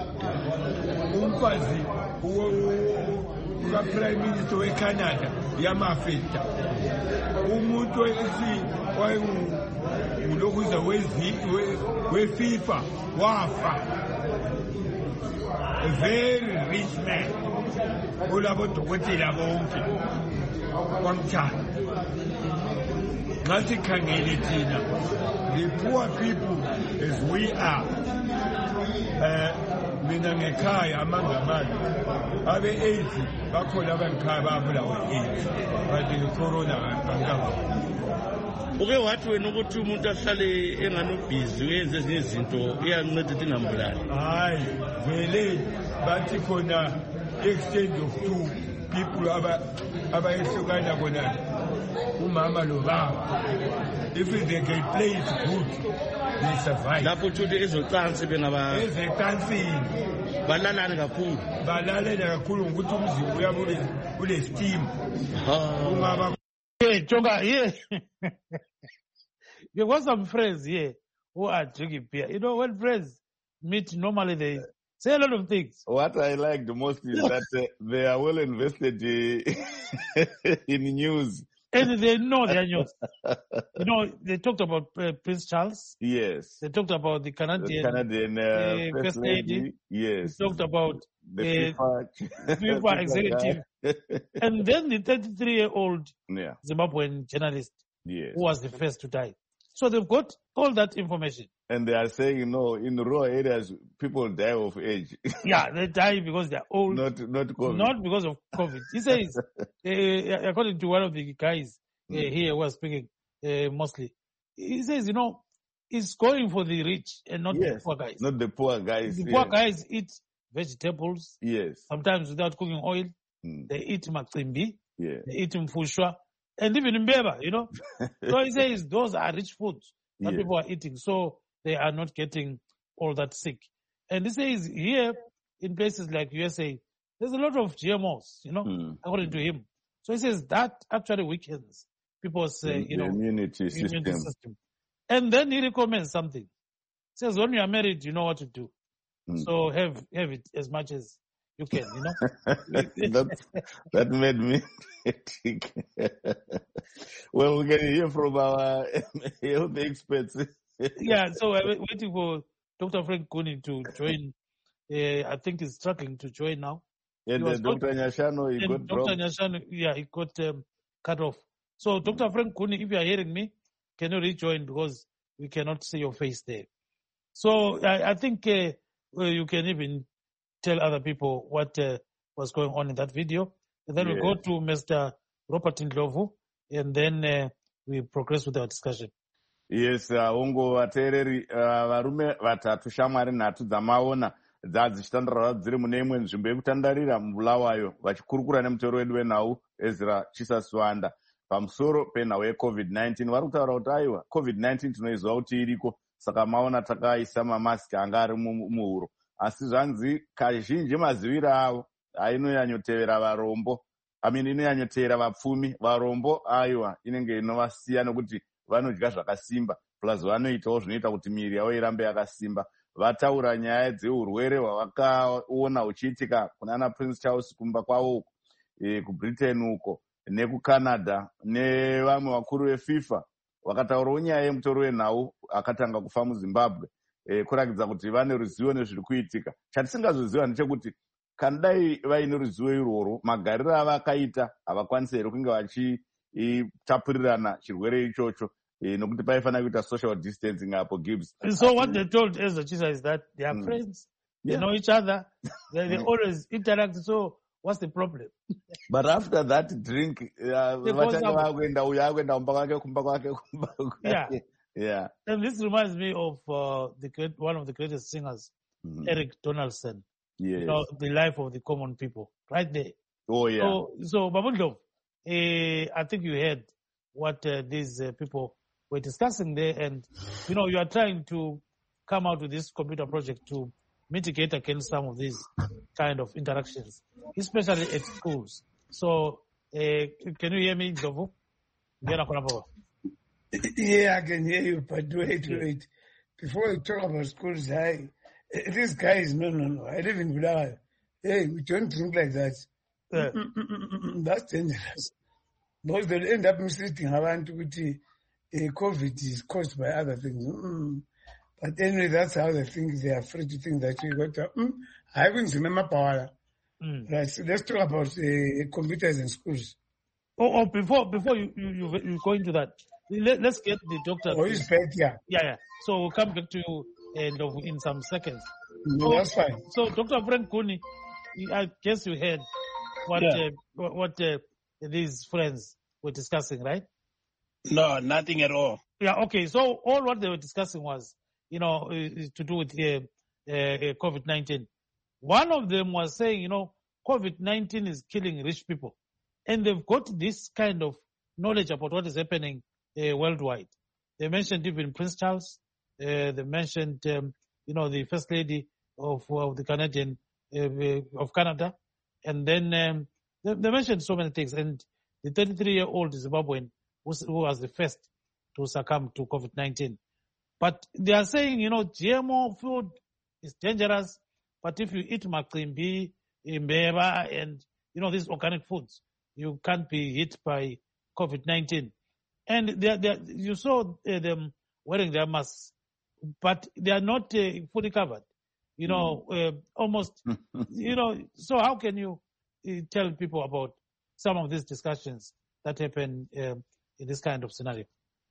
umfazi uka-prime minister weCanada yamafekta umuntu wayengulokhuza we-FIFA wafa a very rich man olabodokotela bonke kwamthanda nxa sikhangele thina the poor people as we are uh, mina ngekhaya amangamani abe-AIDS bakhona abangikhaya babulawa i-AIDS kanti nge-corona angikaba. Uke wathi wena ukuthi umuntu ahlale enganobhizi uyenze ezinye izinto iyanceda ukuthi ingambulali? Hayi, vele bathi khona exchange of two people abayehlukana khona umama lobaba. If they can play it good, they survive. Lapho uthi ezocansi bengaba ezocansini balalane kakhulu. Balalane kakhulu ngokuthi umzimba uyabule ule steam. Ungaba yeah, Jonga, yeah. There was some friends here who are drinking beer. You know, when friends meet, normally they say a lot of things. What I like the most is that uh, they are well invested uh, in news. And they know their news. You know, they talked about uh, Prince Charles. Yes. They talked about the Canadian, the Canadian uh, uh, First Lady. Lady. Yes. They talked about the uh, FIFA, FIFA executive. And then the thirty-three-year-old yeah. Zimbabwean journalist yes. who was the first to die. So they've got all that information. And they are saying, you know, in rural areas, people die of age. Yeah, they die because they're old. Not not COVID. Not because of COVID. He says, uh, according to one of the guys uh, mm. here who was speaking uh, mostly, he says, you know, it's going for the rich and not yes, the poor guys. Not the poor guys. The yes. poor guys eat vegetables. Yes. Sometimes without cooking oil. Mm. They eat makimbi. Yeah. They eat mfushwa. And even in Beba, you know. So he says those are rich foods that yeah. people are eating. So they are not getting all that sick. And he says here in places like U S A, there's a lot of G M Os, you know, mm. according to him. So he says that actually weakens people's, uh, you know, immunity system. immunity system. And then he recommends something. He says when you are married, you know what to do. Mm. So have have it as much as you can, you know. that, that made me think. Well, we can hear from our health experts. Yeah, so we're waiting for Doctor Frank Kuni to join. Uh, I think he's struggling to join now. Yeah, the Doctor Nyashano, he got Doctor Nyashano, yeah, he got um, cut off. So, Doctor Frank Kuni, if you are hearing me, can you rejoin because we cannot see your face there. So, I, I think uh, well, you can even tell other people what uh, was going on in that video. And then yeah. we go to Mister Robert Ndlovu, and then uh, we progress with our discussion. Yes, ungo vateereri varume vatatu shamwari nhatu dzamaona dzadzichitandara dziri mune imwe nzvimbo yekutandarira mubulawayo vachikurukura nemutoro wedu wenhau Ezra Chisaswanda pamusoro penhau yecovid nineteen. Vari kutaura kuti aiwa covid nineteen tinoiziva kuti iriko, saka maona takaisa mamasiki anga ari muhuro, asi zvanzi kazhinji maziviro avo ainonyanyotevera varombo amini inonyanyotevera vapfumi. Varombo aiwa inenge inovasiya nokuti vanodya zvakasimba plus vanoitawo zvinoita kuti miri yavo irambe yakasimba. Vataura nyaya dzeurwere hwavakaona huchiitika kunana Prince Charles kumba kwavo uko e, kubritain uko nekucanada nevamwe vakuru vefifa vakataurawo nyaya yemutoro wenhau akatanga kufa muzimbabwe e, kurakidza kuti vane ruzivo nezviri kuitika. Chatisingazoziva ndechekuti kanadai vaine ruzivo irworwo magariro avakaita havakwanisi here kunge vachitapurirana chirwere ichocho. Eh, nokuti paifanira kuita social distancing apo Gibbs. So what they told Ezra Chisa is that they are mm. friends, they yeah. know each other, they, they always interact, so what's the problem? But after that drink, uh, yeah. yeah. And this reminds me of uh, the great, one of the greatest singers, mm-hmm. Eric Donaldson. Yes. You know, the life of the common people, right there. Oh, yeah. So, so Babundlo, uh, I think you heard what uh, these uh, people were discussing there, and you know you are trying to come out with this computer project to mitigate against some of these kind of interactions, especially at schools. So, uh, can you hear me, Jovo? Yeah, I can hear you, but wait, wait. Before we talk about schools, I, these guys, no, no, no. I live in Bulawayo. Hey, we don't think like that. Yeah. That's dangerous. Because they'll end up misleading abantu ukuthi uh, COVID is caused by other things. Mm. But anyway, that's how they think. They are free to think that you got to, mm, I wouldn't remember power. Mm. Right, so let's talk about uh, computers in schools. Oh, oh before before you, you, you, you go into that, let, let's get the doctor. Oh, he's back, yeah. Yeah, yeah. So we'll come back to you uh, in some seconds. No, that's fine. So, Doctor Frank Kuni, I guess you heard what Yeah. uh, what uh, these friends were discussing, right? No, nothing at all. Yeah, okay. So all what they were discussing was, you know, uh, to do with uh, uh, COVID nineteen. One of them was saying, you know, COVID nineteen is killing rich people. And they've got this kind of knowledge about what is happening uh, worldwide. They mentioned even Prince Charles. Uh, they mentioned, um, you know, the First Lady of, of the Canadian, uh, of Canada. And then um, they, they mentioned so many things. And the thirty-three-year-old Zimbabwean who, who was the first to succumb to COVID nineteen. But they are saying, you know, G M O food is dangerous. But if you eat makrimbi, imbeba, and, you know, these organic foods, you can't be hit by COVID nineteen. And they are, they are, you saw uh, them wearing their masks, but they are not uh, fully covered. You know, uh, almost, you know, so how can you uh, tell people about some of these discussions that happen um, in this kind of scenario?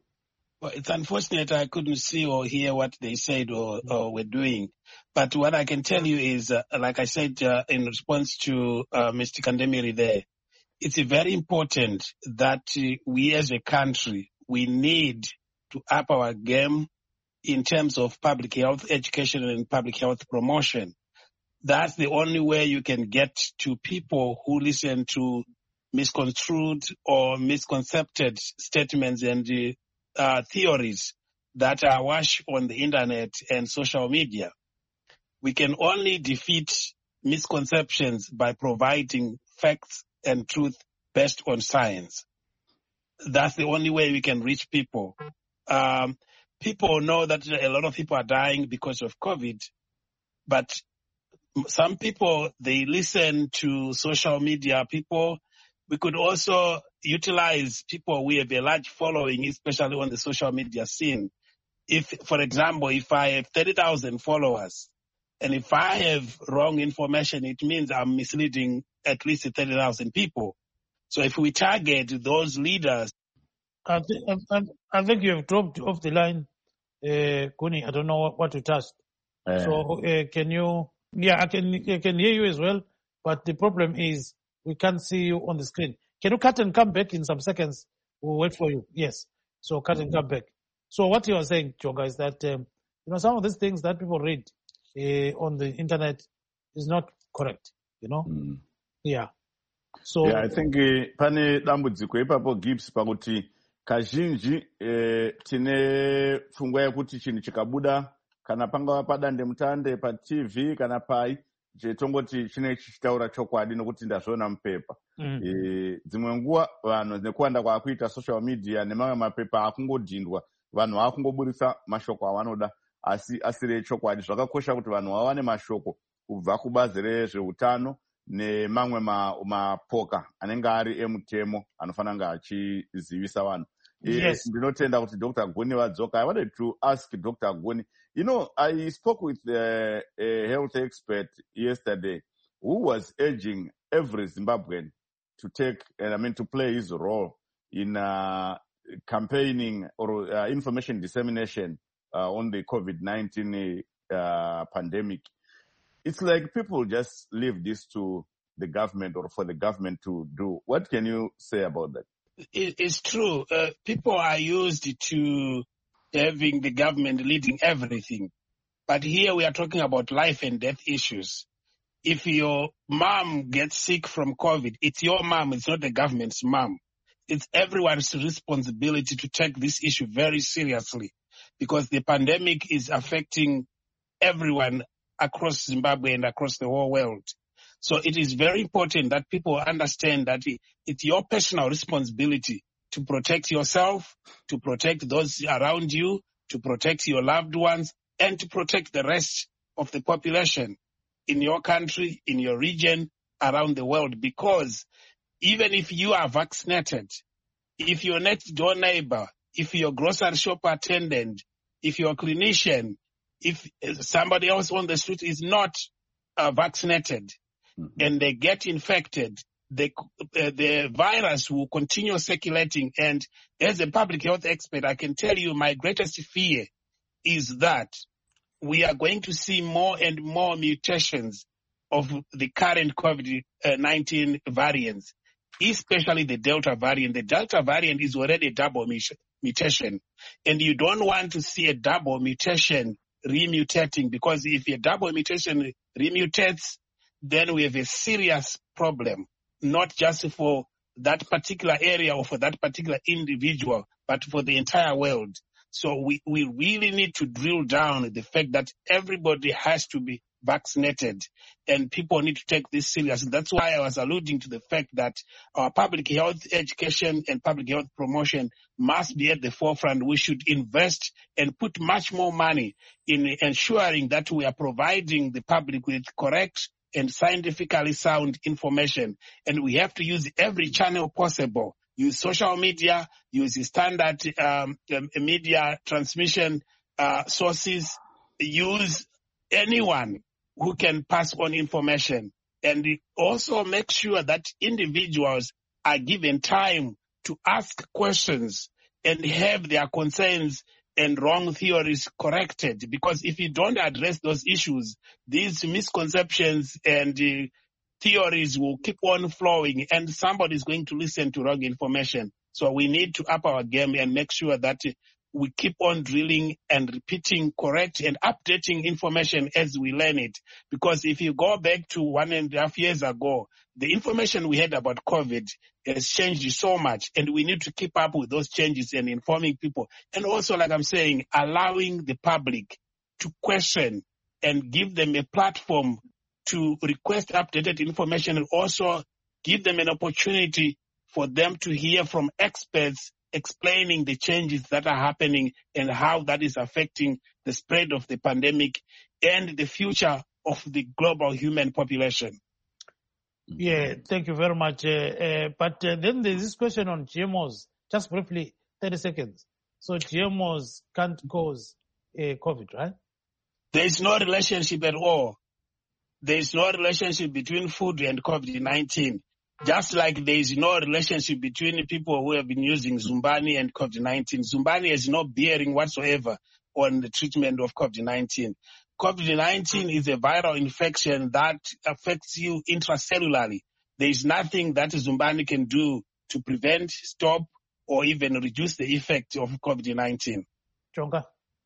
Well, it's unfortunate I couldn't see or hear what they said or, or were doing. But what I can tell you is, uh, like I said uh, in response to uh, Mister Kandemiri there, it's very important that uh, we as a country, we need to up our game in terms of public health education and public health promotion. That's the only way you can get to people who listen to misconstrued or misconcepted statements and uh, uh, theories that are washed on the internet and social media. We can only defeat misconceptions by providing facts and truth based on science. That's the only way we can reach people. Um, people know that a lot of people are dying because of COVID, but some people, they listen to social media. People, we could also utilize people. We have a large following, especially on the social media scene. If, for example, if I have thirty thousand followers, and if I have wrong information, it means I'm misleading at least thirty thousand people. So if we target those leaders. I, th- I, I think you have dropped off the line, uh, Kuni. I don't know what, what you touched. Uh, So uh, can you, yeah, I can, I can hear you as well. But the problem is we can't see you on the screen. Can you cut and come back in some seconds? We'll wait for you. Yes. So cut and come back. So what you are saying, Choga, is that, um, you know, some of these things that people read uh, on the internet is not correct, you know? Mm. Yeah. So yeah, I think uh, pane dambudziko ipapo Gibbs pakuti kazhinji eh, tine pfungwa yekuti chinhu chikabuda kana pangava padande mutande paT V kana pai tongoti chine chichitaura chokwadi nokuti ndazviona mupepa. mm. e, dzimwe nguva vanhu nekuwanda kwaakuita social media nemamwe mapepa akungodhindwa vanhu vakungoburitsa mashoko avanoda asi asiri echokwadi. Zvakakosha kuti vanhu vawane mashoko kubva kubazi rezveutano nemamwe mapoka ma anenge ari emutemo anofanira kunge achizivisa vanhu. Yes. Ndinotenda kuti Doctor Goni vadzoka. I wanted to ask Doctor Goni, you know, I spoke with uh, a health expert yesterday who was urging every Zimbabwean to take, and I mean, to play his role in uh, campaigning or uh, information dissemination uh, on the COVID nineteen uh, pandemic. It's like people just leave this to the government or for the government to do. What can you say about that? It's true. Uh, people are used to having the government leading everything. But here we are talking about life and death issues. If your mom gets sick from COVID, it's your mom, it's not the government's mom. It's everyone's responsibility to take this issue very seriously because the pandemic is affecting everyone across Zimbabwe and across the whole world. So it is very important that people understand that it's your personal responsibility to protect yourself, to protect those around you, to protect your loved ones, and to protect the rest of the population in your country, in your region, around the world. Because even if you are vaccinated, if your next door neighbor, if your grocery shop attendant, if your clinician, if somebody else on the street is not uh, vaccinated, mm-hmm. and they get infected, the, uh, the virus will continue circulating. And as a public health expert, I can tell you my greatest fear is that we are going to see more and more mutations of the current COVID nineteen variants, especially the Delta variant. The Delta variant is already a double mutation, and you don't want to see a double mutation remutating, because if a double mutation remutates, then we have a serious problem, not just for that particular area or for that particular individual, but for the entire world. So we, we really need to drill down the fact that everybody has to be vaccinated, and people need to take this serious. That's why I was alluding to the fact that our public health education and public health promotion must be at the forefront. We should invest and put much more money in ensuring that we are providing the public with correct and scientifically sound information. And we have to use every channel possible. Use social media, use the standard um, media transmission uh, sources, use anyone who can pass on information, and also make sure that individuals are given time to ask questions and have their concerns and wrong theories corrected. Because if you don't address those issues, these misconceptions and uh, theories will keep on flowing, and somebody is going to listen to wrong information. So we need to up our game and make sure that uh, we keep on drilling and repeating correct and updating information as we learn it. Because if you go back to one and a half years ago, the information we had about COVID has changed so much, and we need to keep up with those changes and informing people. And also, like I'm saying, allowing the public to question and give them a platform to request updated information, and also give them an opportunity for them to hear from experts explaining the changes that are happening and how that is affecting the spread of the pandemic and the future of the global human population. Yeah, thank you very much. Uh, uh, but uh, then there's this question on G M Os. Just briefly, thirty seconds. So G M Os can't cause uh, COVID, right? There is no relationship at all. There is no relationship between food and COVID nineteen. Just like there is no relationship between people who have been using Zumbani and COVID nineteen. Zumbani has no bearing whatsoever on the treatment of COVID nineteen. COVID nineteen is a viral infection that affects you intracellularly. There is nothing that Zumbani can do to prevent, stop, or even reduce the effect of COVID nineteen. Chonga.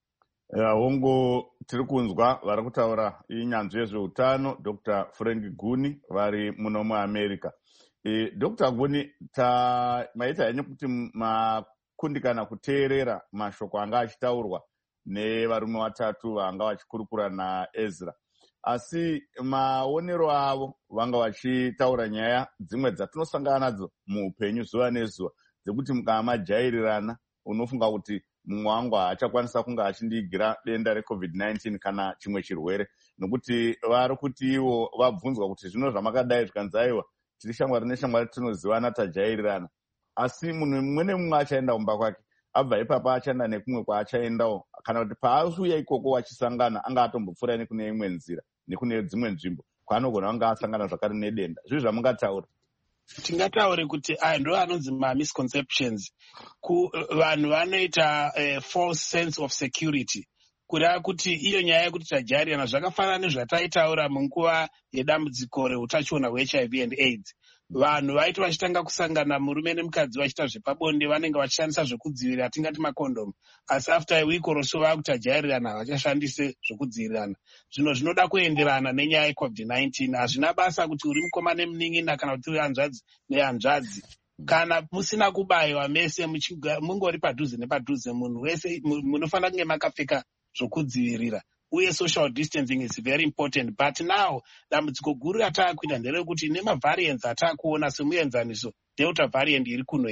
hongu tiri kunzwa vari kutaura inyanzvi yezveutano Doctor Frank Guni vari muno muamerica. E, Doctor Guni, maita henyu kuti makundikana kuteerera mashoko anga achitaurwa nevarume vatatu vanga vachikurukura naEzra, asi maonero avo vanga vachitaura nyaya dzimwe dzatinosangana nadzo muupenyu zuva nezuva, dzekuti mukamajairirana unofunga kuti mumwe wangu haachakwanisa kunge achindigira denda reCovid nineteen kana chimwe chirwere, nokuti vari kuti ivo vabvunzwa kuti zvino zvamakadai zvikanzi aiwa tiri shamwari neshamwari tinozivana tajairirana, asi munhu mumwe nemumwe achaenda kumba kwake, abva ipapa achaenda nekumwe kwaachaendawo, kana kuti paauya ikoko wachisangana anga atombopfuura nekune imwe nzira nekune dzimwe nzvimbo kwaanogona kunge asangana zvakare nedenda. Zvizvi zvamungataura? Tingataure kuti aya ndo anonzi ma-misconceptions. Vanhu vanoita uh, false sense of security. Kureva kuti iyo nyaya yekuti tajairirana zvakafanana nezvataitaura munguva yedambudziko reutachiona hwe-H I V and AIDS. Vanhu vaiti vachitanga kusangana murume nemukadzi vachiita zvepabonde vanenge vachishandisa zvekudzivirira, tingati makondomu, asi after a week or so vakuti tajairirana vachashandise zvekudzivirirana. Zvino zvinoda kuenderana nenyaya yeCovid nineteen. Hazvina basa kuti uri mukoma nemunin'ina kana kuti uri hanzvadzi nehanzvadzi. Kana musina kubayiwa mese mungori padhuze nepadhuze, munhu wese munofanira kunge makapfeka zvokudzivirira. Uye social distancing is very important. But now, dambudziko guru rataakuita nderekuti nemavariants ataakuona semuenzaniso, Delta variant iri kuno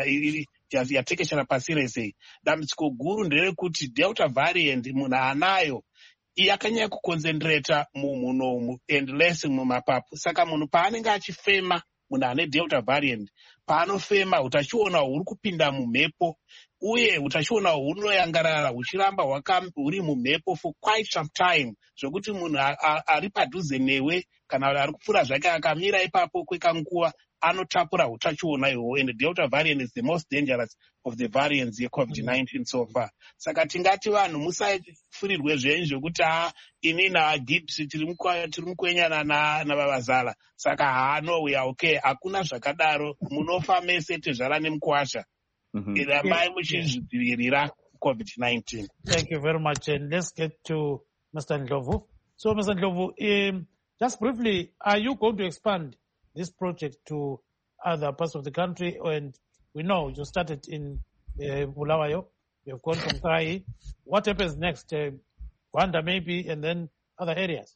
yatekeshera pasi rese. Dambudziko guru nderekuti Delta variant munhu anayo yakanyanya kuconcentrata mumunomu and less mumapapu. Saka munhu paanenge achifema, munhu ane Delta variant, paanofema utachiona huri kupinda mumhepo, uye utachiona hunoyangarara huchiramba huri mumhepo for quite some time, zvokuti munhu ari padhuze newe kana ari kupfuura zvake akamira ipapo kwekanguva anotapura utachiona ihwo, and Delta variant is the most dangerous of the variants yeCovid nineteen so far. Saka tingati vanhu musafurirwe zvenyu zvokuti ha ini nagips tiri mukwenyana navavazala. Saka ha no we are okay. Hakuna zvakadaro, munofa mese tezvara nemukwasha. Ramai muchizvidzivirira COVID nineteen. Thank you very much. And let's get to Mister Ndlovu. So, Mister Ndlovu, um, just briefly, are you going to expand this project to other parts of the country? And we know you started in uh, Bulawayo, you've gone from Kai. What happens next? Uh, Kwanda maybe, and then other areas?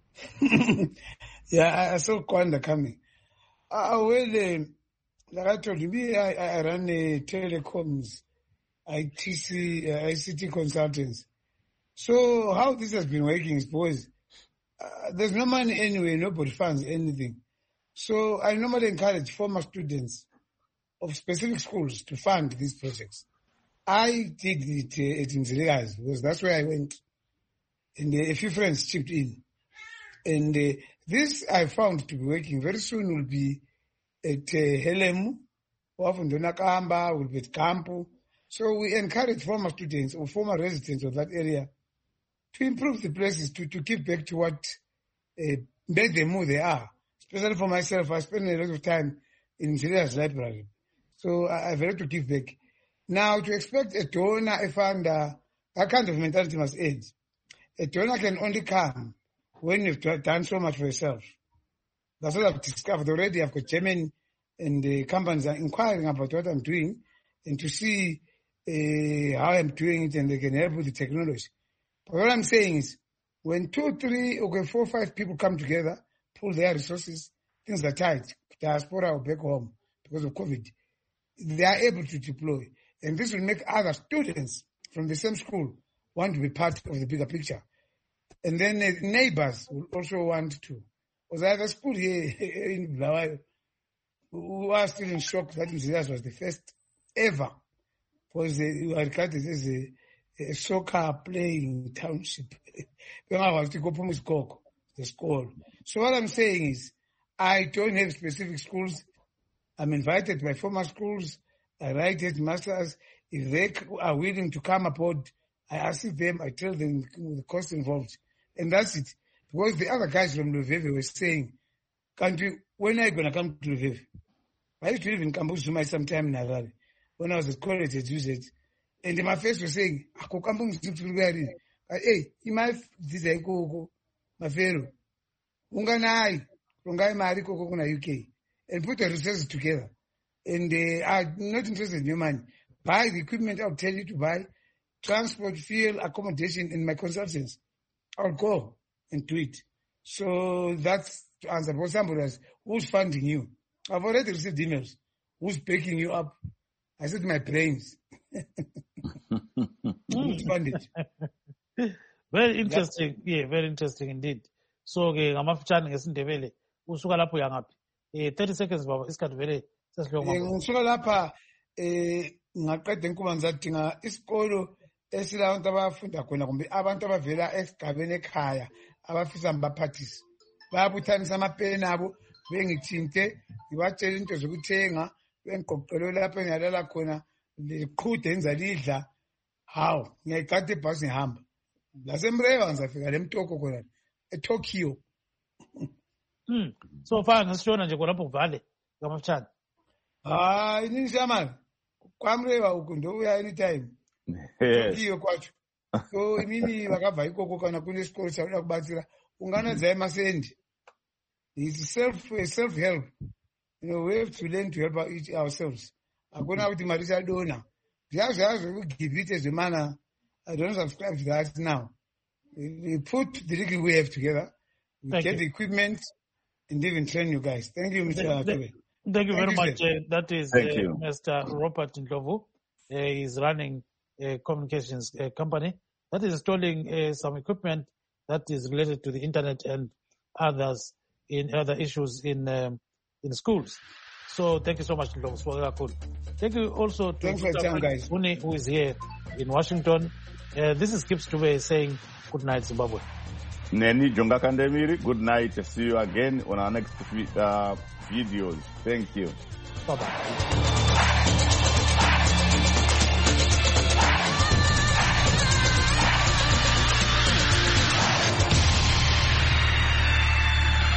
Yeah, I saw Kwanda coming. Uh, well, uh, like I told you, me, I, I run uh, telecoms, I T C, uh, I C T consultants. So how this has been working is because uh, there's no money anyway, nobody funds anything. So I normally encourage former students of specific schools to fund these projects. I did it uh, at Nzirigas because that's where I went. And uh, a few friends chipped in. And uh, this I found to be working. Very soon will be at uh, Helemu, often Donakamba, will be at Kampu. So we encourage former students or former residents of that area to improve the places, to, to give back to what uh, made them who they are. Especially for myself, I spend a lot of time in Nziriga's library. So I, I've had to give back. Now, to expect a donor, a funder, that kind of mentality must end. A donor can only come when you've done so much for yourself. That's what I've discovered already. I've got German and the companies are inquiring about what I'm doing and to see uh, how I'm doing it, and they can help with the technology. But what I'm saying is, when two, three, okay, four, five people come together, pull their resources, things are tight, diaspora or back home because of COVID, they are able to deploy. And this will make other students from the same school want to be part of the bigger picture. And then uh, neighbors will also want to. Because I have a school here in Bulawayo who are still in shock that Nzirigas was the first ever, because they were regarded as a, a soccer playing township. The school. So what I'm saying is, I don't have specific schools. I'm invited by former schools. I write headmasters. If they are willing to come aboard, I ask them, I tell them the cost involved. And that's it. Because the other guys from Luveve were saying, country, when are you going to come to Luveve? I used to live in Kambuzu sometime in Harare. When I was at college at U Z. And my face was saying, Ako Kambuzu, hey, you might say, go, my fellow. Unganai, Ungai Mariko Kokuna U K. And put the resources together. And uh, I'm not interested in your money. Buy the equipment I'll tell you to buy. Transport, fuel, accommodation, and my consultants. I'll go and do it. So that's to answer. For somebody else, who's funding you? I've already received emails. Who's backing you up? I said my brains. Who's funded? Very interesting. Yeah, very interesting indeed. So, ngamafutshane ngesindebele usuka lapho uyangaphi? Eh thirty seconds baba isikhathi vele sesilonga. Ngisuka lapha eh ngaqeda inkuba ngizadinga isikolo esilabantu abafunda khona kumbe abantu abavela esigabeni ekhaya abafisa mbaphathisi. Bayabuthanisa amapeni abo bengithinte ngibatshela into zokuthenga bengiqoqelwe lapha engiyalala khona liqhude enza lidla. Hawu ngiyayigada ibhasi ngihamba. Lasemrewa ngizafika lemtoko khona eTokyo. Hmm. So far ngisishona nje khonapho kuvale ngamafutshane. Hayi nishamani. Kwamrewa ukundoya anytime. Tokyo kwacho. So imini vakabva ikoko kana kune sikolo chakuda kubatsira unganodza emasendi. It's self self help. You know, we have to learn to help each ourselves. Akuna kuti mari chadona. Zviazvo kugivite zvemana. I don't subscribe to that now. We put the little we have together. We Thank get you. The equipment and even train you guys. Thank you, Mister Thank, thank, thank you very much. Uh, that is uh, Mister Robert Ndlovu. Uh, he's running a communications uh, company that is installing uh, some equipment that is related to the internet and others in other issues in um, in schools. So thank you so much, Ndlovu. Thank you also to Thanks for time, guys. Uni, who is here in Washington. Uh, this is Gibbs Dube saying good night, Zimbabwe. neni Jonga Kandemiri, good night. See you again on our next uh, videos. Thank you. Bye-bye.